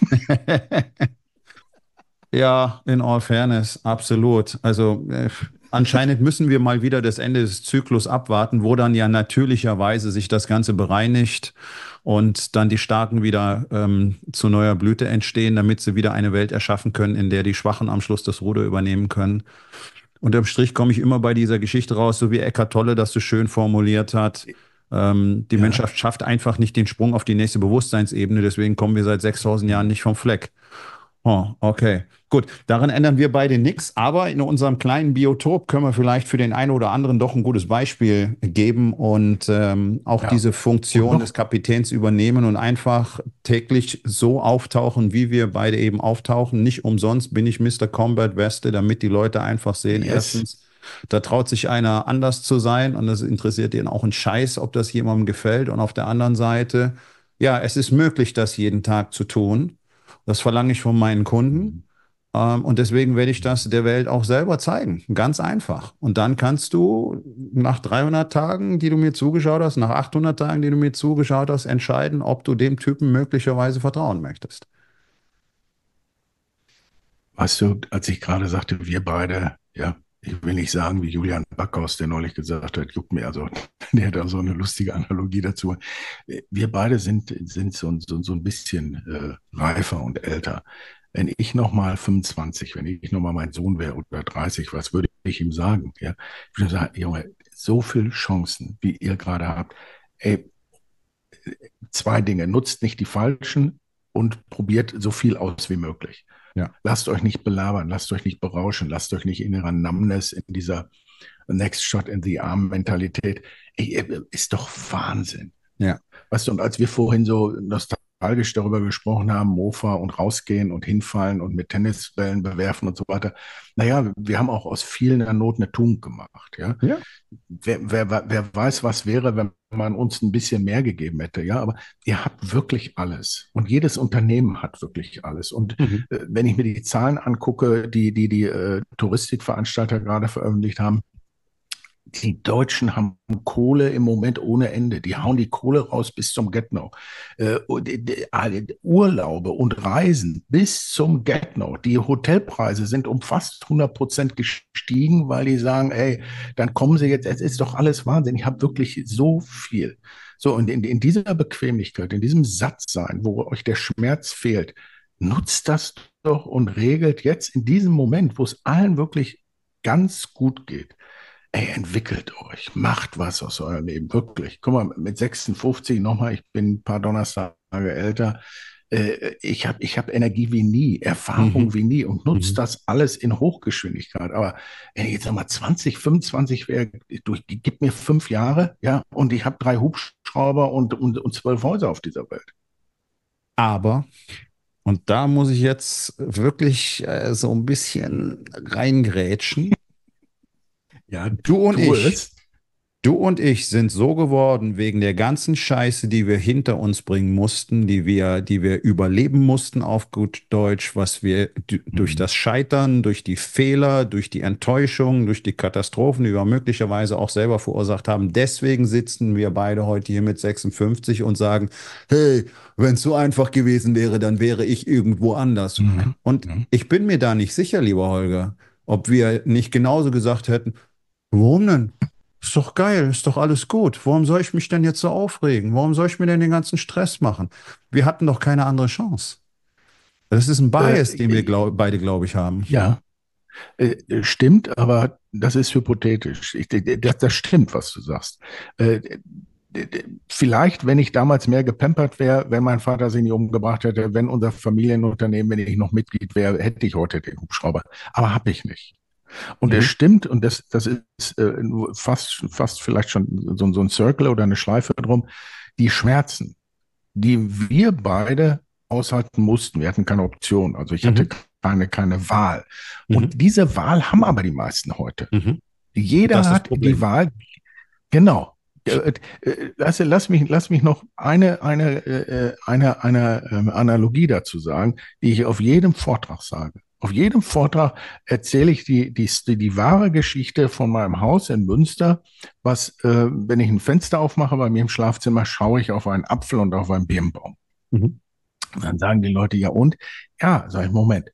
S1: Ja, in all fairness, absolut. Also äh, anscheinend müssen wir mal wieder das Ende des Zyklus abwarten, wo dann ja natürlicherweise sich das Ganze bereinigt und dann die Starken wieder ähm, zu neuer Blüte entstehen, damit sie wieder eine Welt erschaffen können, in der die Schwachen am Schluss das Ruder übernehmen können. Unterm Strich komme ich immer bei dieser Geschichte raus, so wie Eckhart Tolle das so schön formuliert hat. Ähm, die
S2: Ja,
S1: Menschheit schafft einfach nicht den Sprung auf die nächste Bewusstseinsebene, deswegen kommen wir seit sechstausend Jahren nicht vom Fleck. Oh, okay. Gut, daran ändern wir beide nichts, aber in unserem kleinen Biotop können wir vielleicht für den einen oder anderen doch ein gutes Beispiel geben und ähm, auch
S2: ja.
S1: diese
S2: Und
S1: Funktion des
S2: noch,
S1: Kapitäns übernehmen und einfach täglich so auftauchen, wie wir beide eben auftauchen. Nicht umsonst bin ich Mister Combat Weste, damit die Leute einfach sehen,
S2: yes.
S1: erstens, da traut sich einer anders zu sein und das interessiert ihn auch einen Scheiß, ob das jemandem gefällt. Und auf der anderen Seite, ja, es ist möglich, das jeden Tag zu tun. Das verlange ich von meinen Kunden. Ähm, und deswegen werde ich das der Welt auch selber zeigen. Ganz einfach. Und dann kannst du nach dreihundert Tagen, die du mir zugeschaut hast, nach achthundert Tagen, die du mir zugeschaut hast, entscheiden, ob du dem Typen möglicherweise vertrauen möchtest.
S2: Weißt du, als ich gerade sagte, wir beide, ja, ich will nicht sagen wie Julian Backhaus, der neulich gesagt hat, juckt mir, also der hat da so eine lustige Analogie dazu. Wir beide sind, sind so, so, so ein bisschen äh, reifer und älter. Wenn ich nochmal fünfundzwanzig, wenn ich nochmal mein Sohn wäre oder dreißig, was würde ich ihm sagen? Ja? Ich würde sagen, Junge, so viele Chancen, wie ihr gerade habt. Ey, zwei Dinge, nutzt nicht die falschen und probiert so viel aus wie möglich.
S1: Ja.
S2: Lasst euch nicht belabern, lasst euch nicht berauschen, lasst euch nicht in ihrer Numbness, in dieser Next Shot in the Arm Mentalität. Ey, ist doch Wahnsinn.
S1: Ja.
S2: Weißt du, und als wir vorhin so nostalgisch darüber gesprochen haben, Mofa und rausgehen und hinfallen und mit Tennisbällen bewerfen und so weiter. Naja, wir haben auch aus vielen der Not eine Tugend gemacht. Ja?
S1: Ja.
S2: Wer, wer, wer weiß, was wäre, wenn man uns ein bisschen mehr gegeben hätte. Ja, aber ihr habt wirklich alles. Und jedes Unternehmen hat wirklich alles. Und
S1: Mhm.
S2: äh, wenn ich mir die Zahlen angucke, die die, die äh, Touristikveranstalter gerade veröffentlicht haben, die Deutschen haben Kohle im Moment ohne Ende. Die hauen die Kohle raus bis zum Get-No. Äh, Urlaube und Reisen bis zum Get-No. Die Hotelpreise sind um fast hundert Prozent gestiegen, weil die sagen, ey, dann kommen sie jetzt, es ist doch alles Wahnsinn. Ich habe wirklich so viel. So, und in, in dieser Bequemlichkeit, in diesem Sattsein, wo euch der Schmerz fehlt, nutzt das doch und regelt jetzt in diesem Moment, wo es allen wirklich ganz gut geht. Ey, entwickelt euch, macht was aus eurem Leben, wirklich. Guck mal, mit sechsundfünfzig nochmal, ich bin ein paar Donnerstage älter, äh, ich habe ich hab Energie wie nie, Erfahrung
S1: Mhm.
S2: wie nie und nutze
S1: Mhm.
S2: das alles in Hochgeschwindigkeit. Aber wenn ich jetzt nochmal zwanzig, fünfundzwanzig wäre, durch, gib mir fünf Jahre, ja, und ich habe drei Hubschrauber und, und, und zwölf Häuser auf dieser Welt.
S1: Aber, und da muss ich jetzt wirklich äh, so ein bisschen reingrätschen.
S2: Ja,
S1: Du und
S2: tu
S1: ich,
S2: es.
S1: du und ich sind so geworden wegen der ganzen Scheiße, die wir hinter uns bringen mussten, die wir, die wir überleben mussten auf gut Deutsch, was wir d- durch
S2: Mhm.
S1: das Scheitern, durch die Fehler, durch die Enttäuschung, durch die Katastrophen, die wir möglicherweise auch selber verursacht haben. Deswegen sitzen wir beide heute hier mit sechsundfünfzig und sagen, hey, wenn es so einfach gewesen wäre, dann wäre ich irgendwo anders.
S2: Mhm.
S1: Und
S2: Mhm.
S1: ich bin mir da nicht sicher, lieber Holger, ob wir nicht genauso gesagt hätten, warum denn? Ist doch geil, ist doch alles gut. Warum soll ich mich denn jetzt so aufregen? Warum soll ich mir denn den ganzen Stress machen? Wir hatten doch keine andere Chance. Das ist ein Bias, den wir
S2: Äh,
S1: glaub, beide, glaube ich, haben.
S2: ja. Äh, Stimmt, aber das ist hypothetisch. Ich, das, das stimmt, was du sagst. Äh, Vielleicht, wenn ich damals mehr gepampert wäre, wenn mein Vater sich nicht umgebracht hätte, wenn unser Familienunternehmen, wenn ich noch Mitglied wäre, hätte ich heute den Hubschrauber. Aber habe ich nicht. Und es
S1: Mhm.
S2: stimmt, und das, das ist äh, fast, fast vielleicht schon so, so ein Circle oder eine Schleife drum, die Schmerzen, die wir beide aushalten mussten. Wir hatten keine Option. Also ich hatte
S1: Mhm.
S2: keine, keine Wahl.
S1: Mhm.
S2: Und diese Wahl haben aber die meisten heute.
S1: Mhm.
S2: Jeder
S1: Das ist das
S2: hat die
S1: Problem.
S2: Wahl. Genau. Äh, äh, Lass, lass mich, lass mich noch eine, eine, äh, eine, eine ähm, Analogie dazu sagen, die ich auf jedem Vortrag sage. Auf jedem Vortrag erzähle ich die, die, die, die wahre Geschichte von meinem Haus in Münster, was, äh, wenn ich ein Fenster aufmache bei mir im Schlafzimmer, schaue ich auf einen Apfel und auf einen Birnbaum.
S1: Mhm.
S2: Und dann sagen die Leute, ja und? Ja, sag ich, Moment.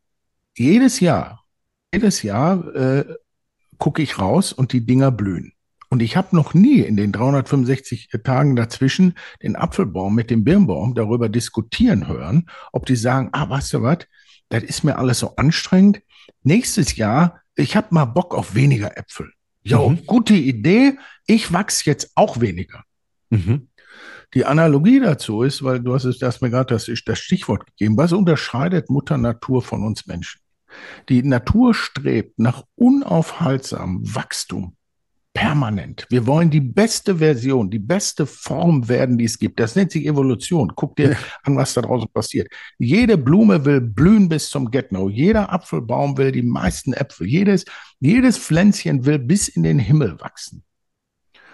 S2: Jedes Jahr, jedes Jahr äh, gucke ich raus und die Dinger blühen. Und ich habe noch nie in den dreihundertfünfundsechzig Tagen dazwischen den Apfelbaum mit dem Birnbaum darüber diskutieren hören, ob die sagen, ah, weißt du was, das ist mir alles so anstrengend. Nächstes Jahr, ich habe mal Bock auf weniger Äpfel. Jo,
S1: Mhm.
S2: gute Idee, ich wachse jetzt auch weniger.
S1: Mhm.
S2: Die Analogie dazu ist, weil du hast es erst mir gerade das, das Stichwort gegeben, was unterscheidet Mutter Natur von uns Menschen? Die Natur strebt nach unaufhaltsamem Wachstum. Permanent. Wir wollen die beste Version, die beste Form werden, die es gibt. Das nennt sich Evolution. Guck dir
S1: Ja.
S2: an, was da draußen passiert. Jede Blume will blühen bis zum Get-No. Jeder Apfelbaum will die meisten Äpfel. Jedes, jedes Pflänzchen will bis in den Himmel wachsen.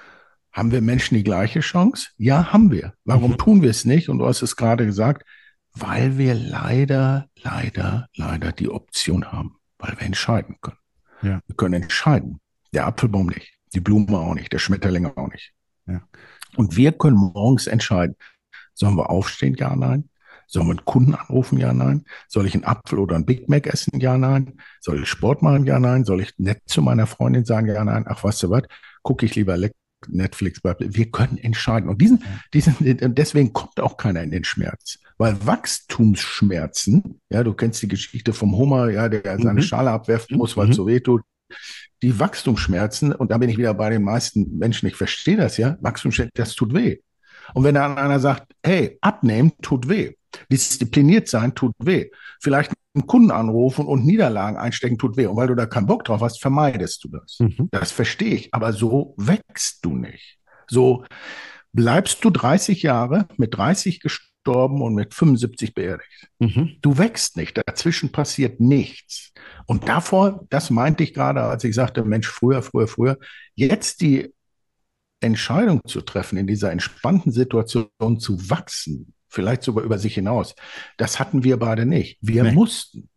S2: Haben wir Menschen die gleiche Chance? Ja, haben wir. Warum
S1: Mhm.
S2: tun wir es nicht? Und du hast es gerade gesagt, Weil wir leider, leider, leider die Option haben, weil wir entscheiden können.
S1: Ja.
S2: Wir können entscheiden. Der Apfelbaum nicht, die Blume auch nicht, der Schmetterling auch nicht.
S1: Ja.
S2: Und wir können morgens entscheiden, sollen wir aufstehen, ja, nein? Sollen wir einen Kunden anrufen, ja, nein? Soll ich einen Apfel oder einen Big Mac essen, ja, nein? Soll ich Sport machen, ja, nein? Soll ich nett zu meiner Freundin sagen, ja, nein? Ach, weißt du was? Gucke ich lieber Netflix. Wir können entscheiden. Und diesen, diesen, deswegen kommt auch keiner in den Schmerz. Weil Wachstumsschmerzen, ja, du kennst die Geschichte vom Hummer, ja, der seine
S1: Mhm.
S2: Schale abwerfen muss, weil es so weh tut. Die Wachstumsschmerzen, und da bin ich wieder bei den meisten Menschen, ich verstehe das, ja, Wachstumsschmerzen, das tut weh. Und wenn dann einer sagt, hey, abnehmen tut weh, diszipliniert sein tut weh, vielleicht einen Kunden anrufen und Niederlagen einstecken tut weh. Und weil du da keinen Bock drauf hast, vermeidest du das.
S1: Mhm.
S2: Das verstehe ich, aber so wächst du nicht. So bleibst du dreißig Jahre, mit dreißig gestorben und mit fünfundsiebzig beerdigt.
S1: Mhm.
S2: Du wächst nicht, dazwischen passiert nichts. Und davor, das meinte ich gerade, als ich sagte, Mensch, früher, früher, früher, jetzt die Entscheidung zu treffen, in dieser entspannten Situation zu wachsen, vielleicht sogar über sich hinaus, das hatten wir beide nicht. Wir nee. mussten.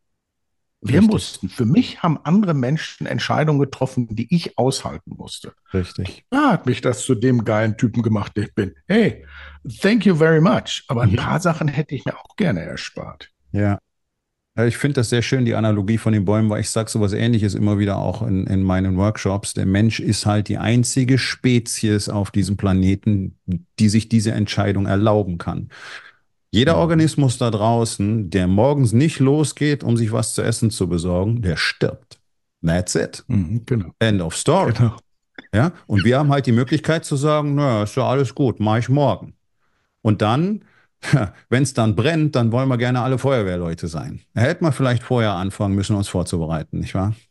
S2: Wir Richtig. mussten. Für mich haben andere Menschen Entscheidungen getroffen, die ich aushalten musste.
S1: Richtig.
S2: Da hat mich das zu dem geilen Typen gemacht, der ich bin. Hey, thank you very much. Aber ein mhm. paar Sachen hätte ich mir auch gerne erspart.
S1: Ja. Ich finde das sehr schön, die Analogie von den Bäumen, weil ich sage sowas Ähnliches immer wieder auch in, in meinen Workshops. Der Mensch ist halt die einzige Spezies auf diesem Planeten, die sich diese Entscheidung erlauben kann. Jeder mhm. Organismus da draußen, der morgens nicht losgeht, um sich was zu essen zu besorgen, der stirbt. That's it.
S2: Mhm, genau.
S1: End of story.
S2: Genau.
S1: Ja? Und wir haben halt die Möglichkeit zu sagen, naja, ist ja alles gut, mache ich morgen. Und dann, wenn es dann brennt, dann wollen wir gerne alle Feuerwehrleute sein. Da hätten wir vielleicht vorher anfangen müssen, uns vorzubereiten, nicht wahr?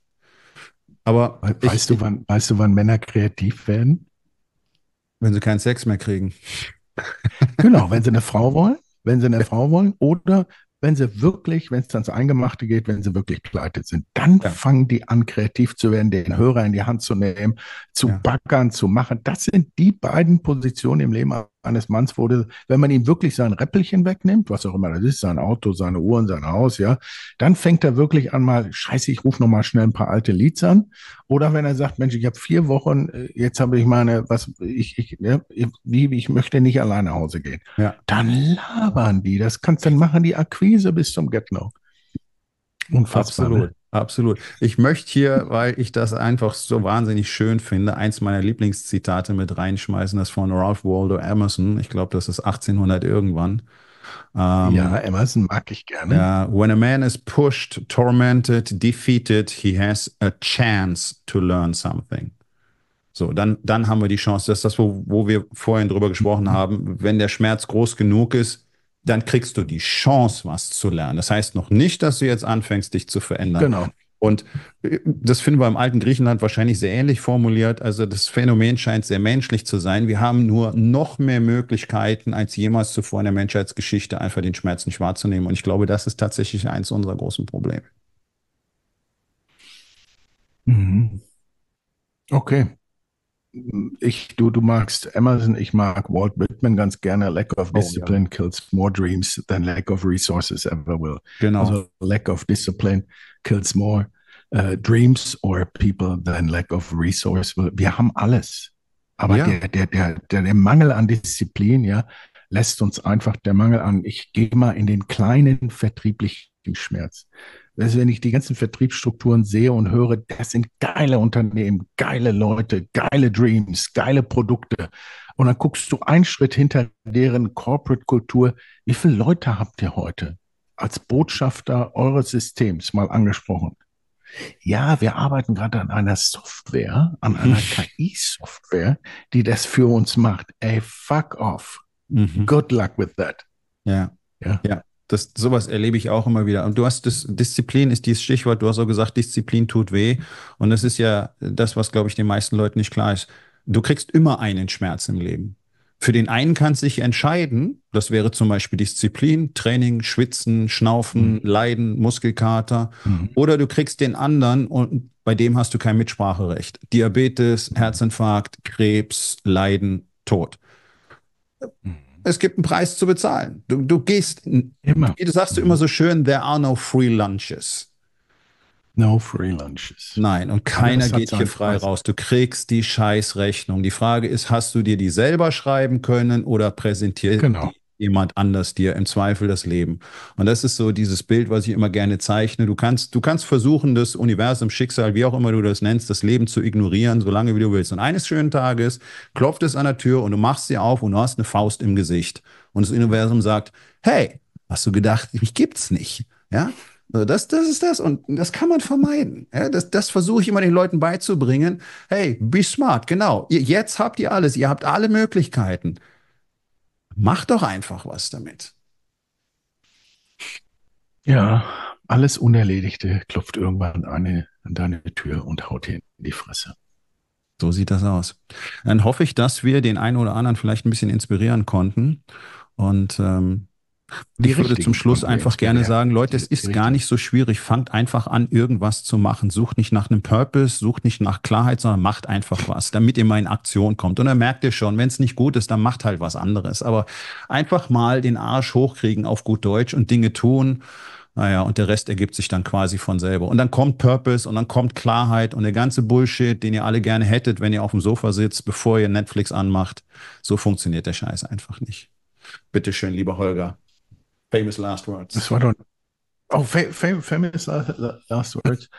S1: Aber
S2: weißt, ich, du, wann, weißt du, wann Männer kreativ werden?
S1: Wenn sie keinen Sex mehr kriegen.
S2: Genau, wenn sie eine Frau wollen, wenn sie eine Frau wollen oder wenn sie wirklich, wenn es ans Eingemachte geht, wenn sie wirklich pleite sind, dann ja. fangen die an, kreativ zu werden, den Hörer in die Hand zu nehmen, zu ja. baggern, zu machen. Das sind die beiden Positionen im Leben eines Manns, wo du, wenn man ihm wirklich sein Räppelchen wegnimmt, was auch immer das ist, sein Auto, seine Uhren, sein Haus, ja, dann fängt er wirklich an mal, scheiße, ich rufe nochmal schnell ein paar alte Leads an. Oder wenn er sagt, Mensch, ich habe vier Wochen, jetzt habe ich meine, was, ich, ich, ja, wie, ich möchte nicht alleine nach Hause gehen.
S1: Ja.
S2: Dann labern die, das kannst dann machen die Akquise bis zum Get-No.
S1: Unfassbar. Absolut. Ne? Absolut. Ich möchte hier, weil ich das einfach so wahnsinnig schön finde, eins meiner Lieblingszitate mit reinschmeißen, das von Ralph Waldo Emerson. Ich glaube, das ist achtzehnhundert irgendwann.
S2: Ähm, ja, Emerson mag ich gerne.
S1: Ja, when a man is pushed, tormented, defeated, he has a chance to learn something. So, dann, dann haben wir die Chance, das ist das, wo, wo wir vorhin drüber gesprochen haben. Wenn der Schmerz groß genug ist, dann kriegst du die Chance, was zu lernen. Das heißt noch nicht, dass du jetzt anfängst, dich zu verändern.
S2: Genau.
S1: Und das finden wir im alten Griechenland wahrscheinlich sehr ähnlich formuliert. Also das Phänomen scheint sehr menschlich zu sein. Wir haben nur noch mehr Möglichkeiten als jemals zuvor in der Menschheitsgeschichte, einfach den Schmerz nicht wahrzunehmen. Und ich glaube, das ist tatsächlich eins unserer großen Probleme.
S2: Mhm. Okay. Ich, du, du magst Emerson, ich mag Walt Whitman ganz gerne. Lack of discipline oh, ja. kills more dreams than lack of resources ever will.
S1: Genau.
S2: Also lack of discipline kills more uh, dreams or people than lack of resource will. Wir haben alles. Aber ja. der, der, der, der, der Mangel an Disziplin, ja, lässt uns einfach der Mangel an, ich gehe mal in den kleinen vertrieblichen Schmerz. Also wenn ich die ganzen Vertriebsstrukturen sehe und höre, das sind geile Unternehmen, geile Leute, geile Dreams, geile Produkte. Und dann guckst du einen Schritt hinter deren Corporate-Kultur. Wie viele Leute habt ihr heute als Botschafter eures Systems mal angesprochen? Ja, wir arbeiten gerade an einer Software, an einer K I-Software, die das für uns macht. Ey, fuck off. Mhm. Good luck with that.
S1: Ja, ja, ja. Das, sowas erlebe ich auch immer wieder. Und du hast das, Disziplin ist dieses Stichwort, du hast auch gesagt, Disziplin tut weh. Und das ist ja das, was, glaube ich, den meisten Leuten nicht klar ist. Du kriegst immer einen Schmerz im Leben. Für den einen kannst du dich entscheiden, das wäre zum Beispiel Disziplin, Training, Schwitzen, Schnaufen, mhm. Leiden, Muskelkater. Mhm. Oder du kriegst den anderen und bei dem hast du kein Mitspracherecht. Diabetes, Herzinfarkt, Krebs, Leiden, Tod. es gibt einen Preis zu bezahlen. Du, du gehst,
S2: Immer.
S1: wie du sagst du immer
S2: Mhm.
S1: so schön, there are no free lunches.
S2: No free lunches.
S1: Nein, und keiner
S2: Alles hat
S1: geht hier
S2: seinen
S1: frei
S2: Preis.
S1: raus. Du kriegst die Scheißrechnung. Die Frage ist, hast du dir die selber schreiben können oder präsentiert
S2: Genau.
S1: die jemand anders dir im Zweifel das Leben? Und das ist so dieses Bild, was ich immer gerne zeichne. Du kannst, du kannst versuchen, das Universum, Schicksal, wie auch immer du das nennst, das Leben zu ignorieren, solange wie du willst. Und eines schönen Tages klopft es an der Tür und du machst sie auf und du hast eine Faust im Gesicht. Und das Universum sagt, hey, hast du gedacht, mich gibt's nicht? Ja? Also das, das ist das und das kann man vermeiden. Ja, das, das versuche ich immer den Leuten beizubringen. Hey, be smart, genau. Ihr, jetzt habt ihr alles, ihr habt alle Möglichkeiten. Macht doch einfach was damit.
S2: Ja, alles Unerledigte klopft irgendwann eine, an deine Tür und haut dir in die Fresse.
S1: So sieht das aus. Dann hoffe ich, dass wir den einen oder anderen vielleicht ein bisschen inspirieren konnten. Und ähm,
S2: Die
S1: ich würde zum
S2: Richtigen
S1: Schluss
S2: konnten wir
S1: einfach gerne
S2: inspirieren.
S1: sagen, Leute, es
S2: Die, die
S1: ist gar
S2: Richtigen.
S1: nicht so schwierig. Fangt einfach an, irgendwas zu machen. Sucht nicht nach einem Purpose, sucht nicht nach Klarheit, sondern macht einfach was, damit ihr mal in Aktion kommt. Und dann merkt ihr schon, wenn es nicht gut ist, dann macht halt was anderes. Aber einfach mal den Arsch hochkriegen auf gut Deutsch und Dinge tun. Naja, und der Rest ergibt sich dann quasi von selber. Und dann kommt Purpose und dann kommt Klarheit und der ganze Bullshit, den ihr alle gerne hättet, wenn ihr auf dem Sofa sitzt, bevor ihr Netflix anmacht. So funktioniert der Scheiß einfach nicht. Bitteschön, lieber Holger. Famous last
S2: Das
S1: words.
S2: war doch. Oh, fa fa famous last, last words.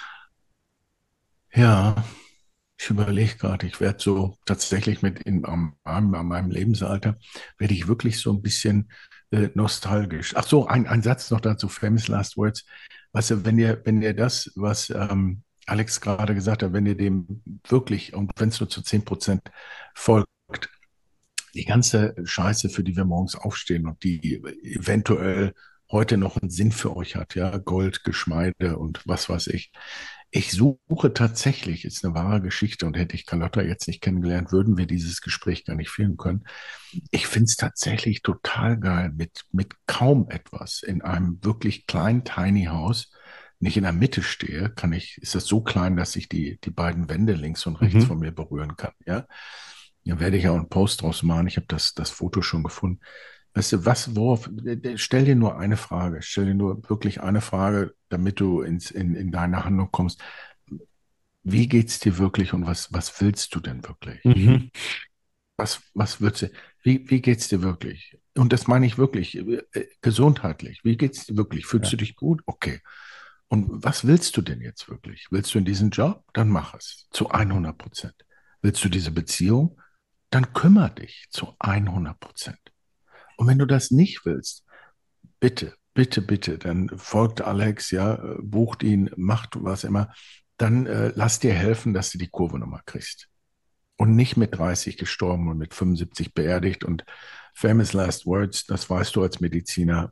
S2: Ja, ich überlege gerade, ich werde so tatsächlich mit in, am, am, an meinem Lebensalter, werde ich wirklich so ein bisschen äh, nostalgisch. Ach so, ein, ein Satz noch dazu, famous last words. Weißt du, wenn ihr, wenn ihr das, was ähm, Alex gerade gesagt hat, wenn ihr dem wirklich, und wenn es nur zu zehn Prozent folgt, die ganze Scheiße, für die wir morgens aufstehen und die eventuell heute noch einen Sinn für euch hat, ja, Gold, Geschmeide und was weiß ich. Ich suche tatsächlich, ist eine wahre Geschichte und hätte ich Carlotta jetzt nicht kennengelernt, würden wir dieses Gespräch gar nicht führen können. Ich finde es tatsächlich total geil, mit, mit kaum etwas in einem wirklich kleinen Tiny House, nicht in der Mitte stehe, kann ich, ist das so klein, dass ich die, die beiden Wände links und rechts
S1: Mhm.
S2: von mir berühren kann, ja. Da werde ich auch einen Post draus machen. Ich habe das, das Foto schon gefunden. Weißt du, was, worauf, stell dir nur eine Frage, stell dir nur wirklich eine Frage, damit du ins, in, in deine Handlung kommst. Wie geht's dir wirklich und was, was willst du denn wirklich?
S1: Mhm.
S2: Was, was würdest du, wie, wie geht's dir wirklich? Und das meine ich wirklich, äh, gesundheitlich. Wie geht's dir wirklich? Fühlst
S1: Ja.
S2: du dich gut? Okay. Und was willst du denn jetzt wirklich? Willst du in diesen Job? Dann mach es zu hundert Prozent. Willst du diese Beziehung? Dann kümmere dich zu hundert Prozent. Und wenn du das nicht willst, bitte, bitte, bitte, dann folgt Alex, ja, äh, bucht ihn, macht was immer, dann äh, lass dir helfen, dass du die Kurve nochmal kriegst. Und nicht mit dreißig gestorben und mit fünfundsiebzig beerdigt und famous last words, das weißt du als Mediziner.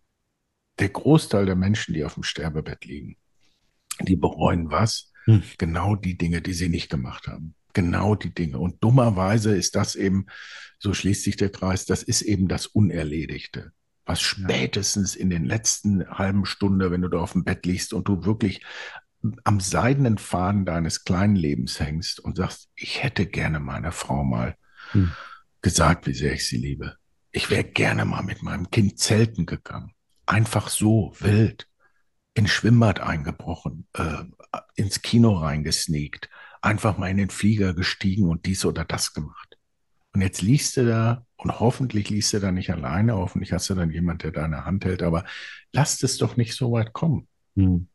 S2: Der Großteil der Menschen, die auf dem Sterbebett liegen, die bereuen was?
S1: Hm.
S2: Genau die Dinge, die sie nicht gemacht haben. Genau die Dinge. Und dummerweise ist das eben, so schließt sich der Kreis, das ist eben das Unerledigte. Was spätestens in den letzten halben Stunde, wenn du da auf dem Bett liegst und du wirklich am seidenen Faden deines kleinen Lebens hängst und sagst, ich hätte gerne meiner Frau mal
S1: Hm.
S2: gesagt, wie sehr ich sie liebe. Ich wäre gerne mal mit meinem Kind zelten gegangen. Einfach so, wild ins Schwimmbad eingebrochen, äh, ins Kino reingesneakt, einfach mal in den Flieger gestiegen und dies oder das gemacht. Und jetzt liegst du da und hoffentlich liegst du da nicht alleine, hoffentlich hast du dann jemand, der deine Hand hält, aber lasst es doch nicht so weit kommen.
S1: Hm.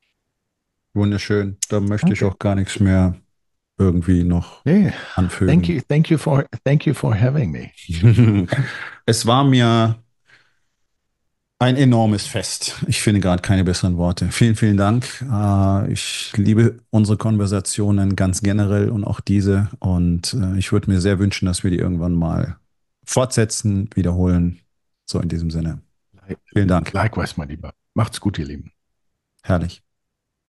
S1: Wunderschön. Da möchte ich
S2: Danke.
S1: auch gar nichts mehr irgendwie noch
S2: Nee, thank
S1: anfügen.
S2: you, thank you for, thank you for having me.
S1: Es war mir ein enormes Fest. Ich finde gerade keine besseren Worte. Vielen, vielen Dank. Äh, Ich liebe unsere Konversationen ganz generell und auch diese. Und äh, ich würde mir sehr wünschen, dass wir die irgendwann mal fortsetzen, wiederholen. So in diesem Sinne. Vielen Dank.
S2: Likewise, mein Lieber. Macht's gut, ihr Lieben.
S1: Herrlich.